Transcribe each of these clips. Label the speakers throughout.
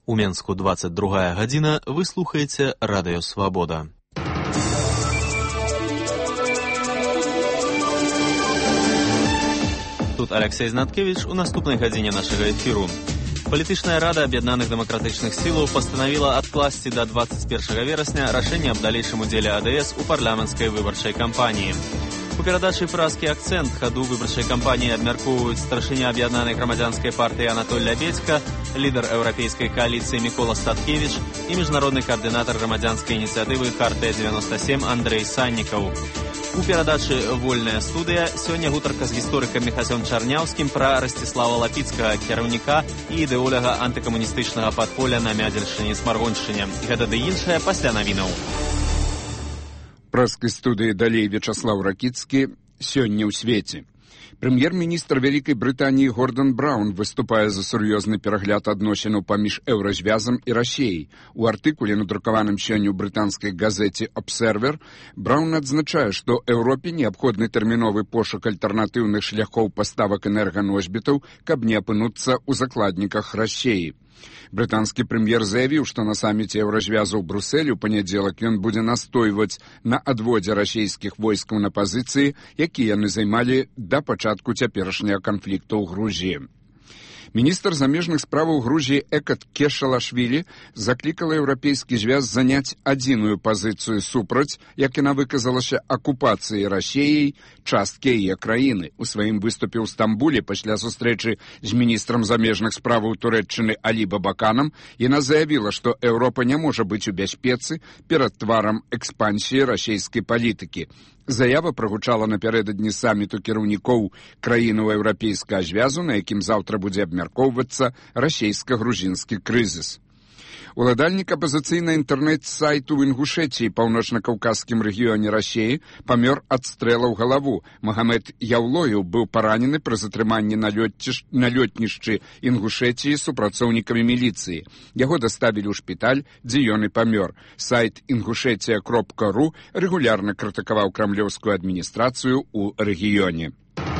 Speaker 1: У Менску 22 гадзіна, вы слухаеце Радыё Свабода. Тут Алексей Знаткевич у наступнай гадзіне нашага эфіру. Палітычная рада Аб'яднаных дэмакратычных сілаў пастанавіла адкласці да 21 верасня рашэнне аб далейшым удзеле АДС у парламенцкай выбарчай кампаніі. У перадачы «Празкі акцэнт» хаду выбарчай кампаніі абмяркоўваюць старшыня Аб'яднанай грамадзянскай партыі Анатоль Лябедзька, лідар еўрапейскай кааліцыі Мікола Статкевіч і міжнародны каардынатар грамадзянскай ініцыятывы «Хартыя-97» Андрэй Саннікаў. У перадачы «Вольная студыя» сёння гутарка з гісторыкам Міхасём Чарняўскім пра Расціслава Лапіцкага, кіраўніка і ідэоляга антыкамуністычнага падполля на Мядзельшчыне і Смаргоншчыне. Гэта ды іншае пасля навінаў.
Speaker 2: Празкай студыі далей Вячаслаў Ракіцкі. Сёння ў свеце. Прэм'ер-міністр Вялікай Брытаніі Гордан Браўн выступае за сур'ёзны перагляд адносінаў паміж еўразвязам і Расіяй. У артыкуле, надрукаваным сёння ў брытанскай газеце «Обсервер», Браўн адзначае, што Еўропе неабходны тэрміновы пошук альтэрнатыўных шляхоў паставак энерганосьбітаў, каб не апынуцца ў закладніках Расіі. Брытанскі прэм'ер заявіў, што на саміце еўразвязу ў Брусэлі ў панядзелак ён будзе настойваць на адводзе расійскіх войскаў на пазіцыі, якія яны займалі да пачатку цяперашняга канфлікту ў Грузіі. Міністр замежных справаў Грузіі Экат Кешалашвілі заклікала еўрапейскі звяз заняць адзіную пазіцыю супраць, як яна выказалася, акупацыі Расіяй часткі яе краіны. У сваім выступе ў Стамбуле пасля сустрэчы з міністрам замежных справаў Турэччыны Алі Бабаканам яна заявіла, што Еўропа не можа быць у бяспецы перад тварам экспансіі расійскай палітыкі. Заява прагучала напярэдадні саміту кіраўнікоў краінаў еўрапейскага звязу, на якім заўтра будзе абмяркоўвацца расійска-грузінскі крызіс. Уладальнік апазіцыйнай інтэрнэт-сайту ў Інгушэцыі, паўночна-каўказскім рэгіёне Расіі, памёр ад стрэлаў галаву. Магамед Яўлоеў быў паранены пры затрыманні на лётнішчы Інгушэцыі супрацоўнікамі міліцыі. Яго даставілі ў шпіталь, дзе ён і памёр. Сайт ingushetia.ru рэгулярна крытыкаваў крамлёўскую адміністрацыю ў рэгіёне.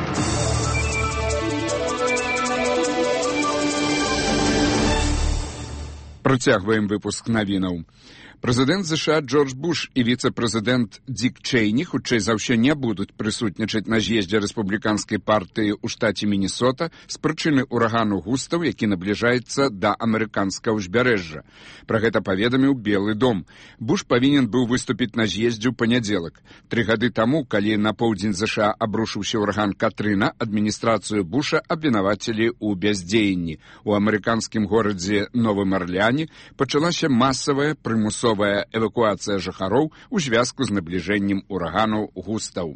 Speaker 2: Працягваем выпуск навінаў. Прэзідэнт США Джордж Буш і віцэ-прэзідэнт Дік Чэйні хутчэй за ўсё не будуць прысутнічаць на з'ездзе рэспубліканскай партыі ў штаце Мінесота з прычыны урагану Густаў, які набліжаецца да амерыканскага ўзбярэжжа. Пра гэта паведаміў Белы дом. Буш павінен быў выступіць на з'ездзе ў панядзелак. 3 гады таму, калі на поўдзень США абрушыўся ўраган Катрына, адміністрацыю Буша абвінавацілі ў бяздзеянні. У амерыканскім горадзе Новым Арлеане пачалася масавая прымусовая эвакуацыя жыхароў у звязку з набліжэннем урагану Густаў.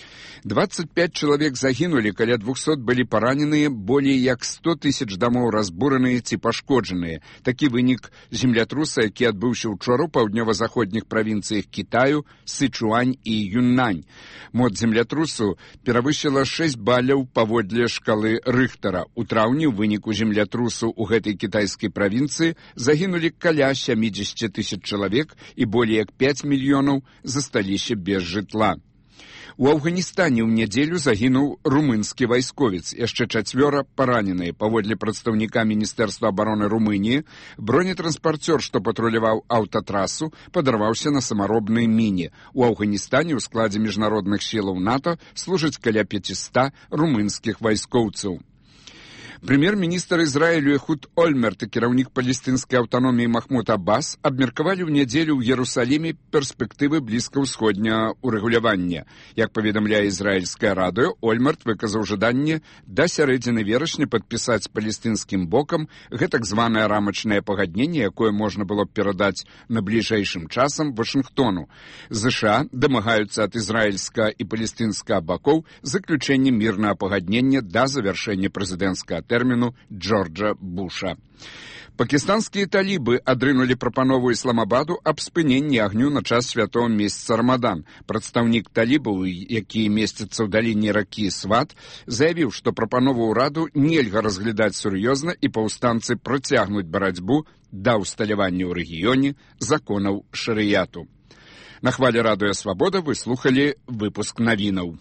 Speaker 2: 25 чалавек загінулі, каля 200 былі параненыя, болей як 100 тысяч дамоў разбураныя ці пашкоджаныя. Такі вынік землятруса, які адбыўся ўчора ў паўднёва-заходніх правінцыях Кітаю, Сычуань і Юннань. Моц землятрусу перавысіла 6 баляў паводле шкалы Рыхтара. У траўні ў выніку землятрусу ў гэтай кітайскай правінцыі загінулі каля 70 тысяч чалавек і болей як 5 мільёнаў засталіся без жытла. У Афганістане ў нядзелю загінуў румынскі вайсковец. Яшчэ 4 параненыя. Паводле прадстаўніка Міністэрства абароны Румыніі, бронетранспарцёр, што патруляваў аўтатрасу, падарваўся на самаробнай міне. У Афганістане ў складзе міжнародных сілаў НАТО служыць каля 500 румынскіх вайскоўцаў. Прэм'ер-міністр Ізраілю Эхуд Ольмерт і кіраўнік палестынскай аўтаноміі Махмуд Аббас абмеркавалі ў нядзелю ў Ерусаліме перспектывы блізкаўсходняга ўрэгулявання. Як паведамляе ізраільскае радыё, Ольмерт выказаў жаданне да сярэдзіны верасня падпісаць палестынскім бокам гэтак званае рамачнае пагадненне, якое можна было б перадаць на бліжэйшым часам Вашынгтону. ЗША дамагаюцца ад ізраільскага і палестынскага бакоў заключэння мірнага пагаднення да завяршэння прэзідэнцкага тэрміну Джорджа Буша. Пакістанскія талібы адрынулі прапанову Ісламабаду аб спыненні агню на час святого месяца Рамадан. Прадстаўнік талібаў, які месціцца ў даліне ракі Сват, заявіў, што прапанову ўраду нельга разглядаць сур'ёзна і паўстанцы працягнуць барацьбу да ўсталявання ў рэгіёне законаў шарыяту. На хвалі Радыё Свабода вы слухалі выпуск навінаў.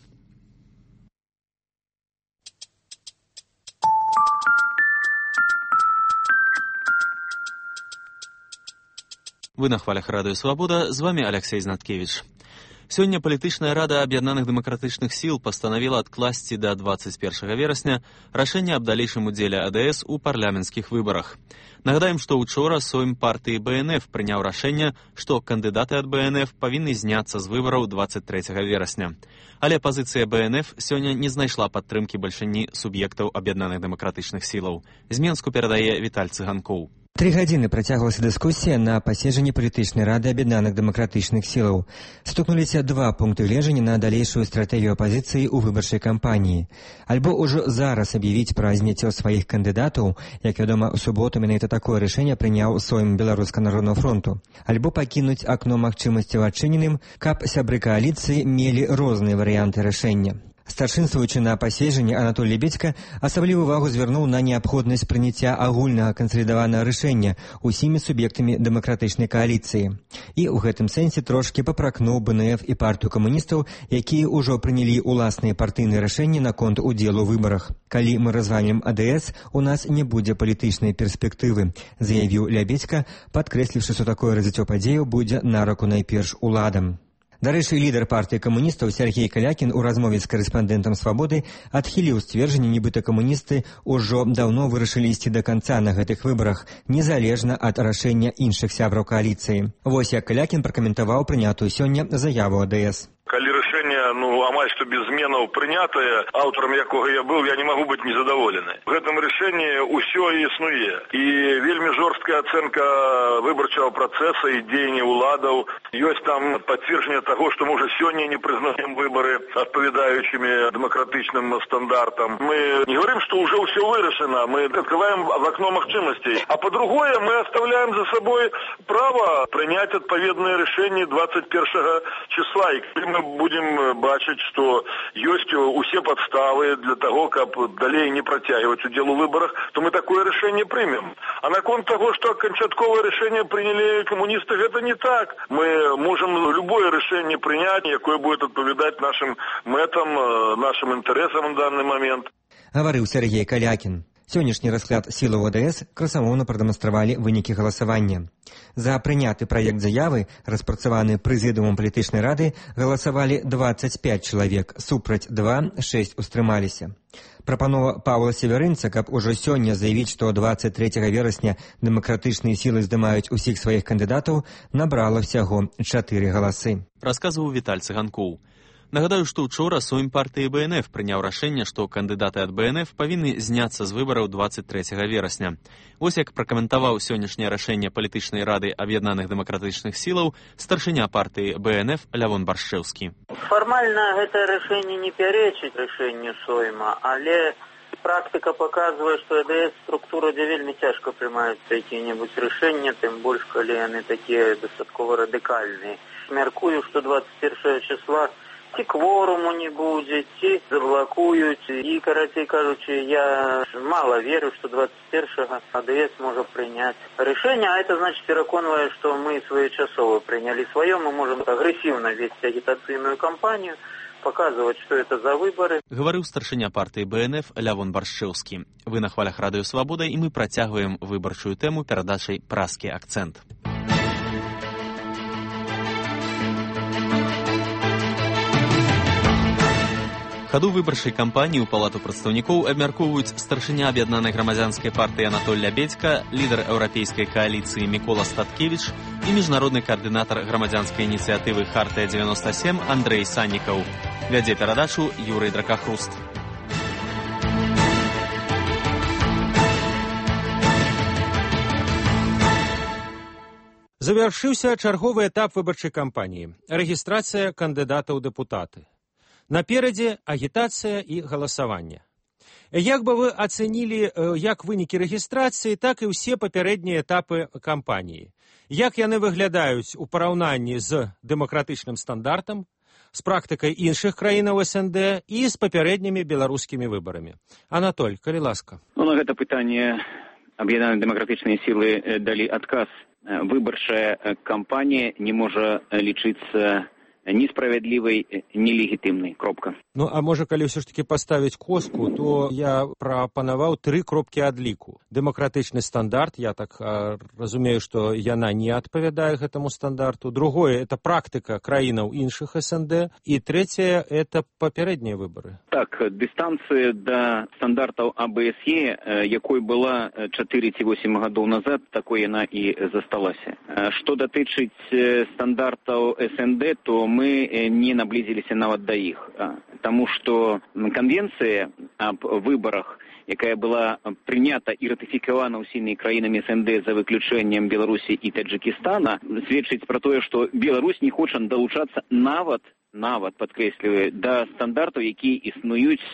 Speaker 1: Вы на хвалях Радыё Свабода, з вами Алексей Знаткевич. Сёння палітычная рада аб'яднаных дэмакратычных сіл пастанавіла адкласці да 21 верасня рашэнне аб далейшым удзеле АДС у парламенцкіх выбарах. Нагадаем, што учора Сойм партыі БНФ прыняў рашэнне, што кандыдаты ад БНФ павінны зняцца з выбараў 23 верасня. Але пазіцыя БНФ сёння не знайшла падтрымкі бальшыні суб'ектаў аб'яднаных дэмакратычных сілаў. З Менску перадае Віталь Цыганкоў.
Speaker 3: 3 гадзіны працягвалася дыскусія на паседжанні палітычнай рады аб'яднаных дэмакратычных сілаў. Стукнуліся 2 пункты гледжання на далейшую стратэгію апазіцыі ў выбарчай кампаніі. Альбо ўжо зараз аб'явіць пра зняцце сваіх кандыдатаў, як вядома, у суботу менавіта такое рашэнне прыняў Сойм Беларускага народнага фронту. Альбо пакінуць акно магчымасцяў адчыненым, каб сябры кааліцыі мелі розныя варыянты рашэння. Старшынствуючы на паседжанні Анатолій Лебедзька асаблівую увагу звярнуў на неабходнасць прыняцця агульнага кансалідаванага рашэння усімі суб'ектамі дэмакратычнай кааліцыі. І ў гэтым сэнсе трошкі папракнуў БНФ і партыю камуністаў, якія ўжо прынялі ўласныя партыйныя рашэнні наконт удзелу ў выбарах. Калі мы развалім АДС, у нас не будзе палітычнай перспектывы, заявіў Лебедзька, падкрэсліўшы, што такое развіццё падзеяў будзе на руку найперш уладам. Дарэчы, лідар партыі камуністаў Сергей Калякін у размове з карэспандэнтам «Свабоды» адхіліў сцверджанне, нібыта камуністы ўжо даўно вырашылі ісці да канца на гэтых выбарах, незалежна ад рашэння іншых сябраў кааліцыі. Вось як Калякін пракаментаваў прынятую сёння заяву АДС.
Speaker 4: Калі рашэнне, амаль што без зменаў прынятае, аўтарам якога я быў, я не магу быць незадаволены. В гэтым рашэнні ўсё існуе. І вельмі жорсткая ацэнка выбарчага працэса і дзеяння ўладаў. Ёсць там пацверджанне таго, што мы ўжо сёння не прызнаем выбары адпавядаючымі дэмакратычным стандартам. Мы не говорим, што ўжо ўсё вырашана, мы адкрываем акно магчымасцей. А па-другое, мы оставляем за собой право прыняць адпаведныя рашэнні 21 числа. І калі мы будем бачыць, што ёсць усе падставы для таго, каб далей не працягваць удзел у выбарах, то мы такое рашэнне прымем. А наконт таго, што канчатковае рашэнне прынялі камуністы, гэта не так. Мы можем любое рашэнне прыняць, якое будет адпавядаць нашим мэтам, нашим інтарэсам на данный момент.
Speaker 3: Гаварыў Сергей Калякін. Сённяшні расклад сілаў АДС красамоўна прадэманстравалі вынікі галасавання. За прыняты праект заявы, распрацаваны прэзідыумам палітычнай рады, галасавалі 25 чалавек, супраць 2, 6 устрымаліся. Прапанова Паўла Северынца, каб ужо сёння заявіць, што 23 верасня дэмакратычныя сілы здымаюць усіх сваіх кандыдатаў, набрала ўсяго 4 галасы.
Speaker 1: Расказваў Віталь Цыганкоў. Нагадаю, што учора Сойм партыі БНФ прыняў рашэнне, што кандыдаты ад БНФ павінны зняцца з выбараў 23 верасня. Вось як пракаментаваў сённяшняе рашэнне палітычнай рады аб'яднаных дэмакратычных сілаў старшыня партыі БНФ Лявон Баршчэўскі.
Speaker 5: Фармальна гэта рашэнне не пярэчыць рашэнню Сойма, але практыка паказвае, што АДС структура, дзе вельмі цяжка прымаюцца якія-небудзь рашэнні, тым больш, калі яны такія дастаткова радыкальныя. Мяркую, што 21 числа ці кворуму не будзе, ці заблакуюць. І, карацей кажучы, я мала верю, што 21-го АДС можа прыняць рашэнне, а это значит пераконвае, што мы своечасова прынялі сваё, мы можам агрэсіўна весці агітацыйную кампанію, показывать, что это за выборы.
Speaker 1: Гаварыў старшыня партыі БНФ Лявон Баршчэўскі. Вы на хвалях Радыё Свабода, і мы працягваем выбарчую тэму перадачай «Праскі акцэнт». Хаду выбарчай кампаніі ў палату прадстаўнікоў абмяркоўваюць старшыня аб'яднанай грамадзянскай партыі Анатоль Лебедзька, лідар еўрапейскай кааліцыі Мікола Статкевіч і міжнародны каардынатар грамадзянскай ініцыятывы «Хартыя-97» Андрэй Саннікаў. Вядзе перадачу Юрый Дракахруст.
Speaker 6: Завяршыўся чарговы этап выбарчай кампаніі – рэгістрацыя кандыдатаў у дэпутаты. Наперадзе агітацыя і галасаванне. Як бы вы ацэнілі як вынікі рэгістрацыі, так і ўсе папярэднія этапы кампаніі? Як яны выглядаюць у параўнанні з дэмакратычным стандартам, з практыкай іншых краінаў СНД і з папярэднімі беларускімі выбарамі? Анатоль, калі ласка.
Speaker 7: На гэта пытанне аб'яднаныя дэмакратычныя сілы далі адказ. Выбарчая кампанія не можа лічыцца несправедливой, нелегитимной. Кропка.
Speaker 6: Ну, а можа, калі ўсё ж таки поставіць коску, то я прапанаваў 3 кропкі адліку. Дэмакратычны стандарт, я так разумею, што яна не адпавядае гэтаму стандарту. Другое, это практыка краінаў іншых СНД. І трэцяе, это папярэднія выбары.
Speaker 7: Так, дыстанцыя да стандартаў АБСЕ, якой была 4 ці 8 гадоў назад, такой яна і засталася. Што датычыць стандартаў СНД, то мы не наблизіліся нават да іх. Таму што канвенцыя аб выбарах, якая была прынята і ратыфікавана ўсімі краінамі СНД за выключэннем Беларусі і Таджикістана, сведчыць пра тое, што Беларусь не хоча далучацца нават падкрэсліваю, да стандартаў, якія існуюць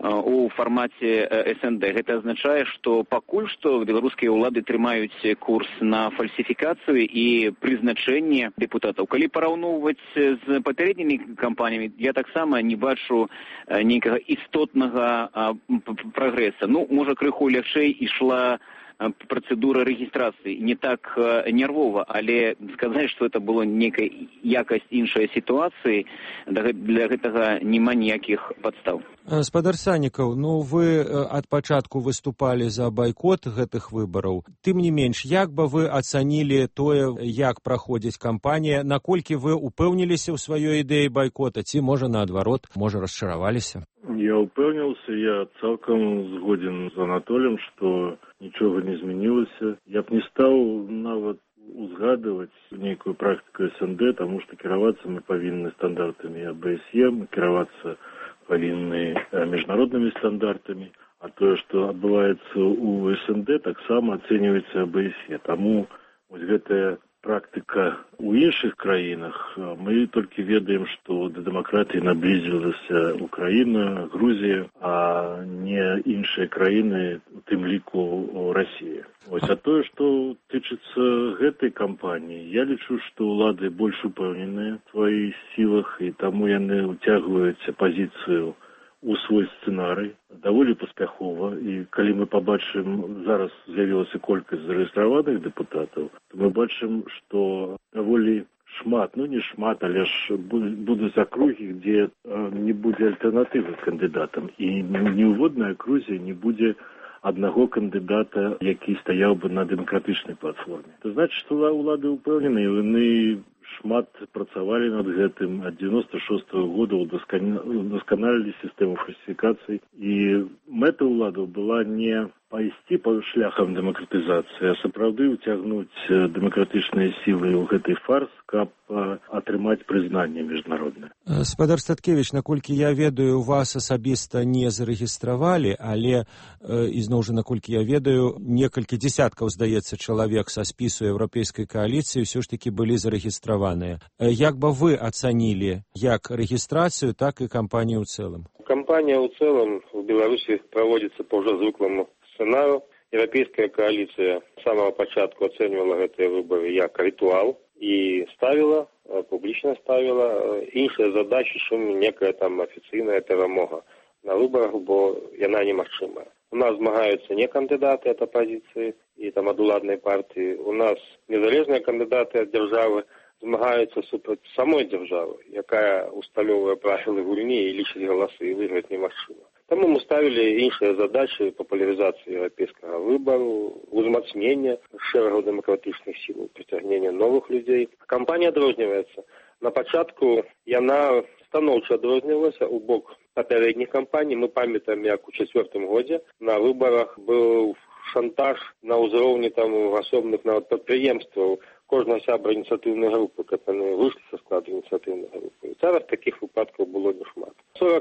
Speaker 7: у фармаце СНД. Гэта азначае, што пакуль што беларускія ўлады трымаюць курс на фальсіфікацыю і прызначэнне дэпутатаў. Калі параўноўваць з папярэднімі кампаніямі, я таксама не бачу нейкага істотнага прагрэса. Ну, можа, крыху лягчэй ішла процедура регистрации, не так нервово, але сказать, что это было некая якость іншай ситуации, для гэтага нема ніякіх подстав.
Speaker 6: Спадар Санікаў, ну вы ад пачатку выступалі за байкот гэтых выбараў. Тым не менш, як бы вы ацанілі тое, як праходзіць кампанія, наколькі вы упэўніліся ў сваёй ідэі байкота, ці, можа, наадварот, можа, расчараваліся?
Speaker 8: Я упэўнился, я цалкам згоден з Анатолием, что нічога не змянілася. Я б не стаў нават узгадываць нейкую практыку СНД, таму што кіравацца мы павінны стандартамі АБСЕ, мы кіравацца павінны міжнароднымі стандартамі, а тое, што адбываецца ў СНД, таксама ацэньваецца АБСЕ. Таму вось гэтая практыка у іншых краінах, мы толькі ведаем, што да дэмакратыі наблізілася Украіна, Грузія, а не іншыя краіны, у тым ліку Расія. Вось, а тое, што тычыцца гэтай кампаніі, я лічу, што ўлады больш упэўненыя ў сваіх сілах, і таму яны ўцягваюць апазіцыю у свой сцэнарый даволі паспяхова, і калі мы пабачым, зараз з'явілася колькасць зарэгістраваных дэпутатаў, то мы бачым, што даволі шмат, ну не шмат, але ж будуць акругі, дзе не будзе альтэрнатывы кандыдатам, і ніводнай акрузе не будзе аднаго кандыдата, які стаяў бы на дэмакратычнай платформе. То значыць, што ўлады ўпэўненыя, яны шмат працавалі над гэтым. Ад 96-го года удасканалілі сістэму фальсіфікацый. І мэта ўладаў была не пайсці па шляхам дэмакратызацыі, а сапраўды ўцягнуць дэмакратычныя сілы ў гэты фарс, каб атрымаць прызнанне міжнароднае.
Speaker 6: Спадар Статкевіч, наколькі я ведаю, вас асабіста не зарэгістравалі, але, ізноў жа, наколькі я ведаю, некалькі дзесяткаў, здаецца, чалавек са спісу еўрапейскай кааліцыі ўсё ж такі былі зарэгістраваныя. Як бы вы ацанілі як рэгістрацыю, так і кампанію ў цэлым?
Speaker 9: Кампанія ў цэлым в Беларусі праводзіцца па ўжо звыклому сцэнару. Еўрапейская кааліцыя з самага пачатку ацэньвала гэтыя выбары як рытуал і ставіла, публічна ставіла іншыя задачы, чым некая там афіцыйная перамога на выбарах, бо яна немагчымая. У нас змагаюцца не кандыдаты ад апазіцыі і там ад уладнай партыі. У нас незалежныя кандыдаты ад дзяржавы змагаюцца супраць самой дзяржавы, якая усталёўвае правілы гульні і лічыць галасы, і выйграць немагчыма. Таму мы ставілі іншыя задачы папулярызацыі еўрапейскага выбару, узмацнення шэрагу дэмакратычных сіл, прыцягнення новых людзей. Кампанія адрозніваецца. На пачатку яна станоўча адрознівалася ў бок папярэдніх кампаній. Мы памятаем, як у 4-м годзе на выбарах быў шантаж на ўзроўні там асобных нават прадпрыемстваў кожнага сябра ініцыятыўнай групы, каб яны выйшлі са складу ініцыятыўнай групы. Зараз такіх выпадкаў было нешмат.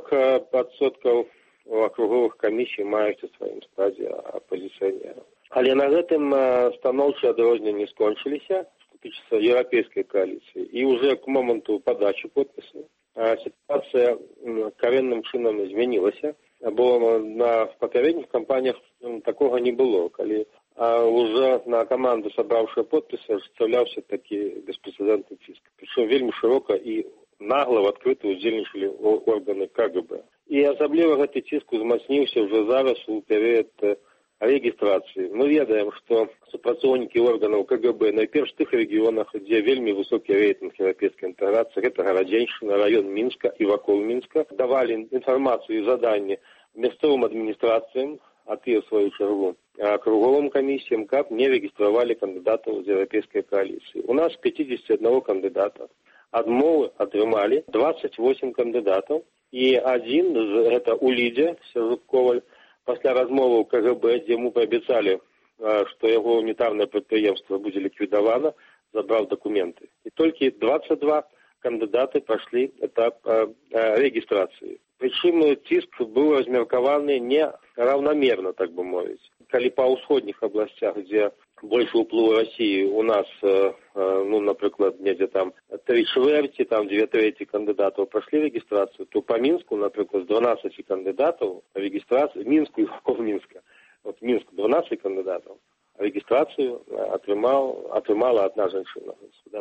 Speaker 9: 40% акруговых камісій маюць у сваім складзе апазіцыянераў. Але на гэтым станоўчыя адрозненні скончыліся, што тычыцца еўрапейскай кааліцыі. І ўжо к моманту падачы подпісаў сітуацыя карэнным чынам змянілася, бо на папярэдніх кампаніях такога не было, калі уже на каманду, сабраўшы подпісы, ажыццяўляўся такі беспрэцэдэнтны ціск. Прычым вельмі шырока і нагла в адкрыта удзельнічалі органы КГБ. І асабліва гэты ціск узмацніўся ўжо зараз у перыяд регистрации. Мы ведаем, что супрацоўнікі органов КГБ найперш тых регионах, где вельмі высокі рейтинг европейской интеграции, это Городенщина, район Минска и вокруг Минска, давали информацию и задания местным администрациям, а те в свою чергу круговым комиссиям, как не регистрировали кандидатов из европейской коалиции. У нас 51 кандидата. Адмовы атрымали 28 кандидатов. И один, это Улидзя Сержук-Коваль, после размовы в КГБ, где ему пообещали, что его унитарное предприятие будет ликвидовано, забрал документы. И только 22 кандидаты прошли этап регистрации. Причем тиск был размеркованы неравномерно, так бы мовить. Коли по усходних областях, где больше уплыва России, у нас, например, где там 3/4, там 2/3 кандидатов прошли регистрацию, то по Минску, например, с 12 кандидатов регистрацию, Минску и вокруг Минска, вот Минск 12 кандидатов, регистрацию отримала одна женщина,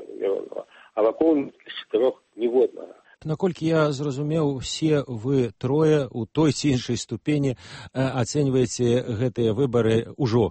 Speaker 9: а вокруг Минска з 4 ніводнага.
Speaker 6: Наколькі я зразумеў, усе вы трое у той ці іншай ступені ацэньваеце гэтыя выбары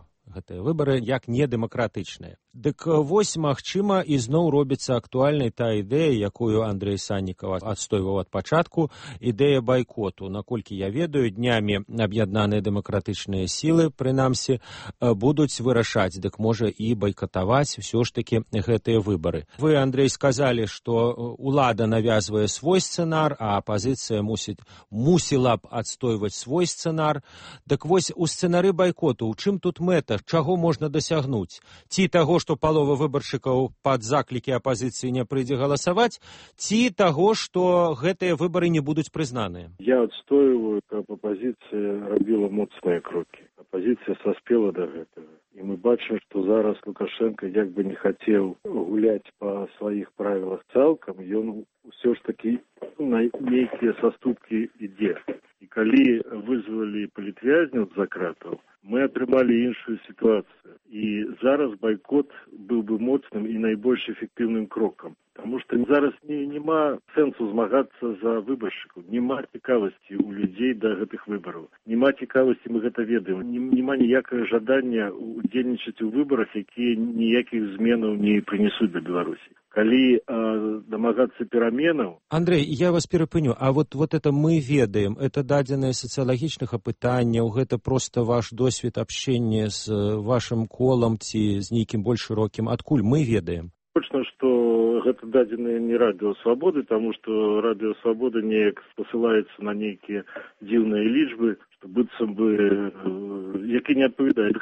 Speaker 6: як недэмакратычныя. Дык вось, магчыма, ізноў робіцца актуальнай та ідэя, якую Андрэй Саннікаў адстойваў ад пачатку, ідэя байкоту. Наколькі я ведаю, днямі аб'яднаныя дэмакратычныя сілы, прынамсі, будуць вырашаць, дык можа і байкатаваць ўсё ж такі гэтыя выбары. Вы, Андрэй, сказалі, што ўлада навязвае свой сцэнар, а апазіцыя мусіла б адстойваць свой сцэнар. Дык вось, у сцэнары байкоту, у чым тут мэта, чаго можна дасягнуць? Ці таго, што палова выбаршчыкаў пад заклікі апазіцыі не прыйдзе галасаваць, ці таго, што гэтыя выбары не будуць прызнаныя?
Speaker 8: Я адстойваю, каб апазіцыя рабіла моцныя крокі. Апазіцыя саспела да гэтага. І мы бачым, што зараз Лукашенко як бы не хацеў гуляць па сваіх правілах цалкам, ён усё ж такі на нейкія саступкі ідзе. І калі вызвалі палітвязняў з-за кратаў, мы атрымалі іншую сітуацыю. І зараз байкот быў бы моцным і найбольш эфектыўным крокам. Таму што зараз няма сэнсу змагацца за выбаршчыкаў. Няма цікавасці ў людзей да гэтых выбараў. Няма цікавасці, мы гэта ведаем. Няма ніякага жадання удзельнічаць у выбарах, якія ніякіх зменаў не прынесуць да Беларусі. Калі дамагацца пераменаў...
Speaker 6: Андрэй, я вас перапыню. А вот это мы ведаем, это дадзеныя сацыялагічных апытанняў, гэта проста ваш досвед абшчэння з вашым колам ці з нейкім больш шырокім. Адкуль мы ведаем?
Speaker 8: Точно, што гэта дадзеныя не Радыё Свабоды, таму што Радыё Свабода неяк спасылаецца на нейкія дзіўныя лічбы, што быццам бы, які не адпавядаюць.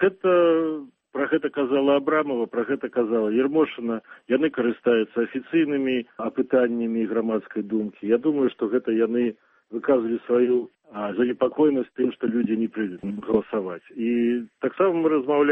Speaker 8: Пра гэта казала Абрамова, пра гэта казала Ермошына. Яны карыстаюцца афіцыйнымі апытаннямі грамадскай думкі. Я думаю, што гэта яны выказвалі сваю занепакоенасць тым, што людзі не прыйдуць галасаваць. І таксама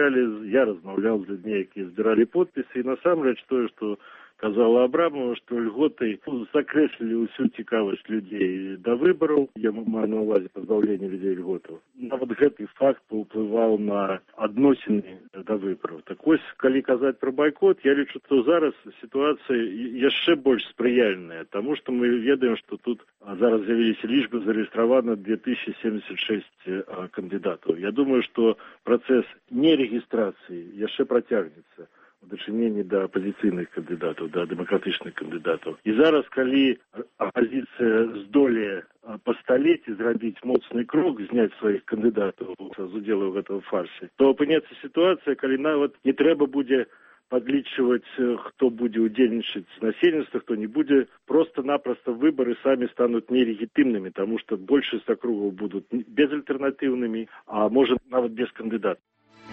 Speaker 8: я размаўляў з людзьмі, якія збіралі подпісы, і насамрэч тое, што казала Абрамова, што льготы закрэслілі ўсю цікавасць людзей да выбараў, я маю на ўвазе пазбаўленне людзей льготаў. Нават гэты факт паўплываў на адносіны да выбараў. Так вось, калі казаць пра байкот, я лічу, што зараз сітуацыя яшчэ больш спрыяльная, таму што мы ведаем, што тут зараз з'явіліся лічбы, зарэгістравана 2076 кандыдатаў. Я думаю, што працэс нерэгістрацыі яшчэ працягнецца у дачыненні да апазіцыйных кандыдатаў, да дэмакратычных кандыдатаў. І зараз, калі апазіцыя здолее пасталець і зрабіць моцны крок, зняць сваіх кандыдатаў з удзелу ў гэтым фарсе, то апынецца сітуацыя, калі нават не трэба будзе падлічваць, хто будзе удзельнічаць з насельніцтва, хто не будзе, проста-напросто выбары самі стануць нелегітымнымі, таму што большасць акругаў будуць безальтэрнатыўнымі, а можа нават без кандыдатаў.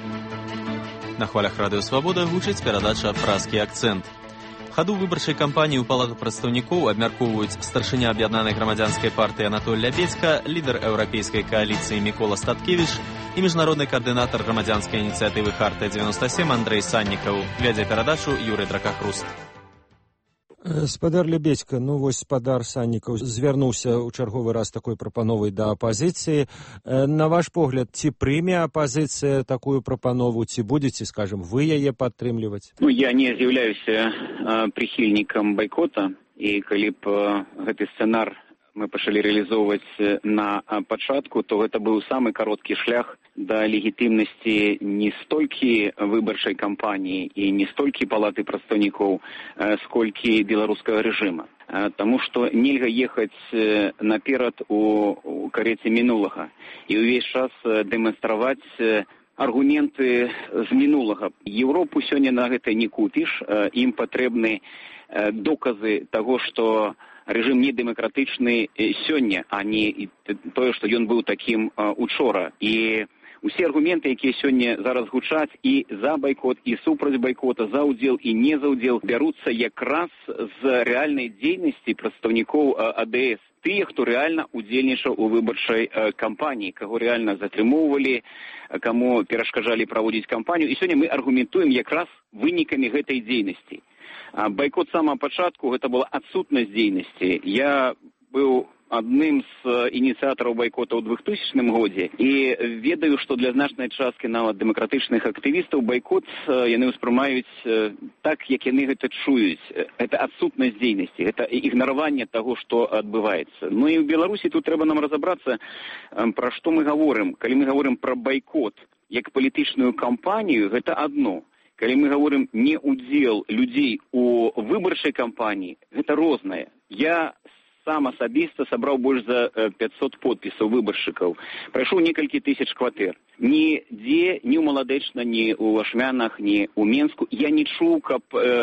Speaker 1: На хвалях Радыё Свабода гучыць перадача «Празкі акцэнт». Хаду выбарчай кампаніі ў палату прадстаўнікоў абмяркоўваюць старшыня аб'яднанай грамадзянскай партыі Анатоль Лябедзька, лідар еўрапейскай кааліцыі Мікола Статкевіч і міжнародны каардынатар грамадзянскай ініцыятывы «Хартыя-97» Андрэй Саннікаў. Вядзе перадачу Юрый Дракахруст.
Speaker 6: Спадар Лябедзька, вось спадар Саннікаў звярнуўся ў чарговы раз такой прапановай да апазіцыі. На ваш погляд, ці прыме апазіцыя такую прапанову, ці будзеце, скажем, вы яе падтрымліваць?
Speaker 7: Я не з'яўляюся прыхільнікам байкота, і калі б гэты сцэнар мы пачалі рэалізоўваць на пачатку, то гэта быў самы кароткі шлях да легітымнасці не столькі выбарчай кампаніі і не столькі палаты прадстаўнікоў, сколькі беларускага рэжыма. Таму што нельга ехаць наперад у кареце мінулага і ўвесь час дэманстраваць аргументы з мінулага. Еўропу сёння на гэта не купіш, ім патрэбны доказы таго, што рэжым не дэмакратычны сёння, а не тое, што ён быў такім учора. І усе аргументы, якія сёння зараз гучаць і за байкот, і супраць байкота, за ўдзел і не за ўдзел, бяруцца якраз з рэальнай дзейнасці прадстаўнікоў АДС. Тыя, хто рэальна удзельнічаў у выбарчай кампаніі, каго рэальна затрымоўвалі, каму перашкаджалі праводзіць кампанію. І сёння мы аргументуем якраз вынікамі гэтай дзейнасці. Байкот з самага пачатку гэта была адсутнасць дзейнасці. Я быў адным з ініцыятараў байкота ў 2000 годзе і ведаю, што для значнай часткі нават дэмакратычных актывістаў байкот яны ўспрымаюць так, як яны гэта чуюць. Гэта адсутнасць дзейнасці, гэта ігнараванне таго, што адбываецца. Ну і ў Беларусі тут трэба нам разабрацца, пра што мы гаворым. Калі мы гаворым пра байкот як палітычную кампанію, гэта адно. Калі мы гаворым не ўдзел людзей у выбарчай кампаніі, гэта рознае. Я сам асабіста сабраў больш за 500 подпісаў выбаршчыкаў. Прайшоў некалькі тысяч кватэр. Нідзе, ні ў Маладэчна, ні ў Ашмянах, ні ў Менску я не чуў, каб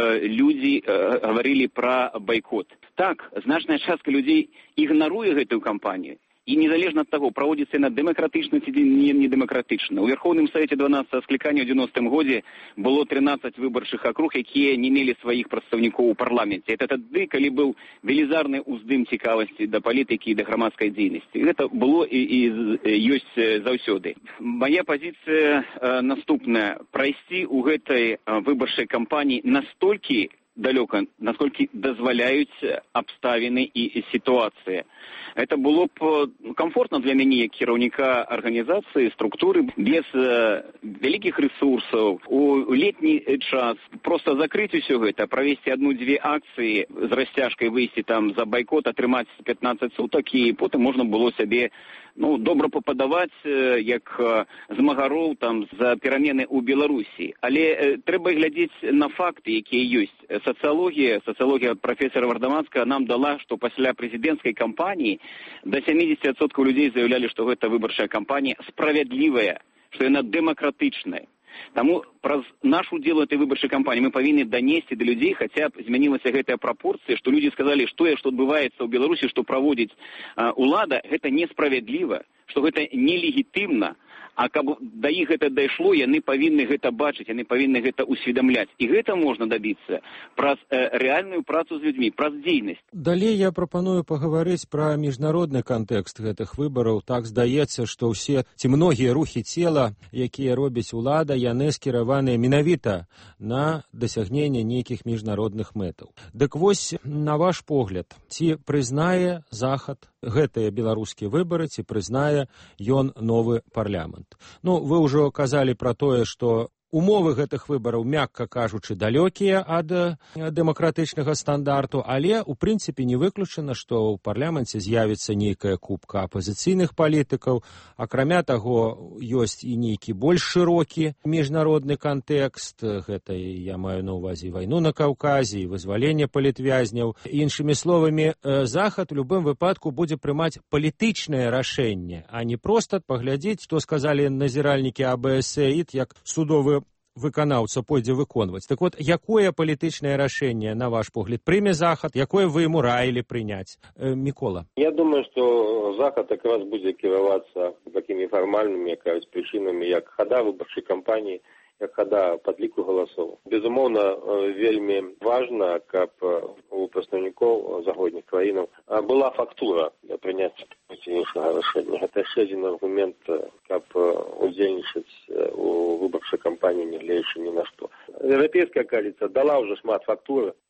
Speaker 7: людзі гаварылі пра байкот. Так, значная частка людзей ігнаруе гэтую кампанію. І незалежна ад таго, праводзіцца яна дэмакратычна ці не дэмакратычна. У Верховным Савеце 12 склікання ў 90-м годзе было 13 выбарчых акруг, якія не мелі сваіх прадстаўнікоў у парламенце. Это тады, калі быў велізарны ўздым цікавасці да палітыкі і да грамадскай дзейнасці. Гэта было і ёсць заўсёды. Мая пазіцыя наступная. Прайсці ў гэтай выбарчай кампаніі настолькі далёка, насколькі дазваляюць абставіны і сітуацыя. Это было б комфортно для мяне, як кіраўніка арганізацыі, структуры, без вялікіх рэсурсаў. У летні час проста закрыць усё гэта, правесці 1-2 акцыі з расцяжкай, выйсці там за байкот, атрымаць 15 сутак, і потым можна было сябе добра пападаваць, як змагароў там за перамены ў Беларусі. Але трэба глядзець на факты, якія ёсць. Сацыялогія прафесара Вардаманскага нам дала, што пасля прэзідэнцкай кампаніі до 70% людзей заявлялі, што гэта выбарчая кампанія справядлівая, што яна дэмакратычная. Таму праз наш удзел у этой выбарчай кампаніі мы павінны данесці да людзей, хаця б змянілася гэтая прапорцыя, што людзі сказалі, што адбываецца ў Беларусі, што праводзіць улада, гэта несправядліва, што гэта нелегітымна. А каб да іх гэта дайшло, яны павінны гэта бачыць, яны павінны гэта усведамляць. І гэта можна дабіцца праз рэальную працу з людзьмі, праз дзейнасць.
Speaker 6: Далей я прапаную пагаварыць пра міжнародны кантэкст гэтых выбараў. Так здаецца, што ўсе ці многія рухі цела, якія робіць улада, яны скіраваныя менавіта на дасягненне нейкіх міжнародных мэтаў. Дык вось, на ваш погляд, ці прызнае Захад гэтыя беларускія выбары, ці прызнае ён новы парламент? Вы ўжо казалі пра тое, што умовы гэтых выбараў, мякка кажучы, далёкія ад дэмакратычнага стандарту, але, у прынцыпе, не выключана, што ў парламенце з'явіцца нейкая купка апазіцыйных палітыкаў. Акрамя таго, ёсць і нейкі больш шырокі міжнародны кантэкст. Гэта я маю на ўвазе вайну на Каўказе, вызваленне палітвязняў. Іншымі словамі, Захад у любым выпадку будзе прымаць палітычнае рашэнне, а не проста паглядзець, што сказалі назіральнікі АБС, як судовы выканаўца пойдзе выконваць. Так вот, якое палітычнае рашэнне, на ваш погляд, прыме Захад, якое вы ему раілі прыняць? Мікола.
Speaker 9: Я думаю, што Захад якраз будзе кіравацца такімі фармальнымі прычынамі, як хада выбарчай кампаніі, як хада падліку галасоў. Безумоўна, вельмі важна, каб у прадстаўнікоў заходніх краінаў была фактура для прыняцця іншага рашэння. Гэта яшчэ адзін аргумент, каб удзельнічаць у выбарчай кампаніі, не гледзячы ні на што. Еўрапейская коаліцыя дала ўжо шмат фактуры,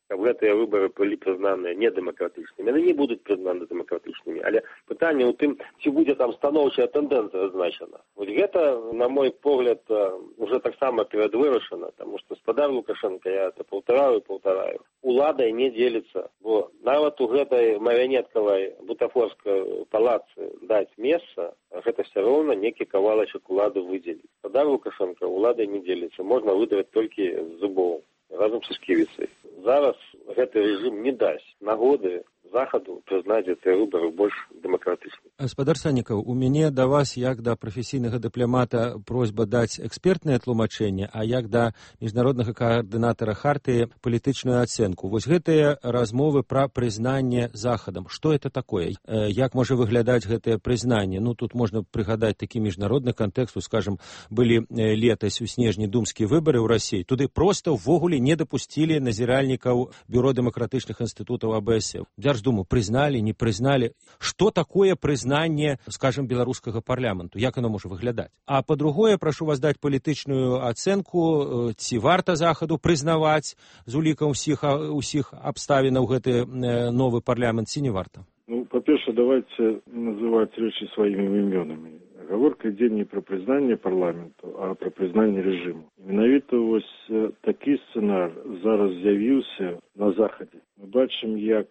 Speaker 9: каб гэтыя выбары былі прызнаныя недэмакратычнымі. Яны не будуць прызнаны дэмакратычнымі, але пытанне ў тым, ці будзе там станоўчая тэндэнцыя значана. Вось гэта, на мой погляд, уже таксама перадвырашана, таму што спадар Лукашенко, я это паўтараю, уладай не дзеліцца, бо нават у гэтай марыянеткавай бутафорскай палацы даць месца, гэта все роўна некі кавалачак улады выдзеліць. Спадар Лукашенко уладай не дзеліцца, можна выдаваць толькі з зубоў, разам са сківіцай. Зараз гэты рэжым не дасць нагоды Захаду прызнаць гэтыя выбары больш дэмакратычнымі.
Speaker 6: Спадар Саннікаў, у мяне да вас, як да прафесійнага дыпламата, просьба даць экспертнае тлумачэнне, а як да міжнароднага каардынатара хартыі палітычную ацэнку. Вось гэтыя размовы пра прызнанне Захадам. Што это такое? Як можа выглядаць гэтае прызнанне? Ну, тут можна прыгадаць такі міжнародны кантэкст, скажам, былі летась у снежні думскія выбары ў Расіі. Туды проста ўвогуле не дапусцілі назіральнікаў Бюро дэмакратычных інстытутаў АБС. Держдуму прызналі, не прызналі. Што такое прызнанне, скажем, беларускага парламенту? Як оно можа выглядаць? А па-другое, прашу вас даць палітычную ацэнку, ці варта Захаду прызнаваць з улікам усіх абставінаў гэты новы парламент, ці не варта?
Speaker 8: Ну, по-перше, давайте называть речи своими именами. Гаворка ідзе не про прызнанне парламенту, а про прызнанне рэжыму. Менавіта вось такі сцэнар зараз з'явіўся на Захадзе. Мы бачым, як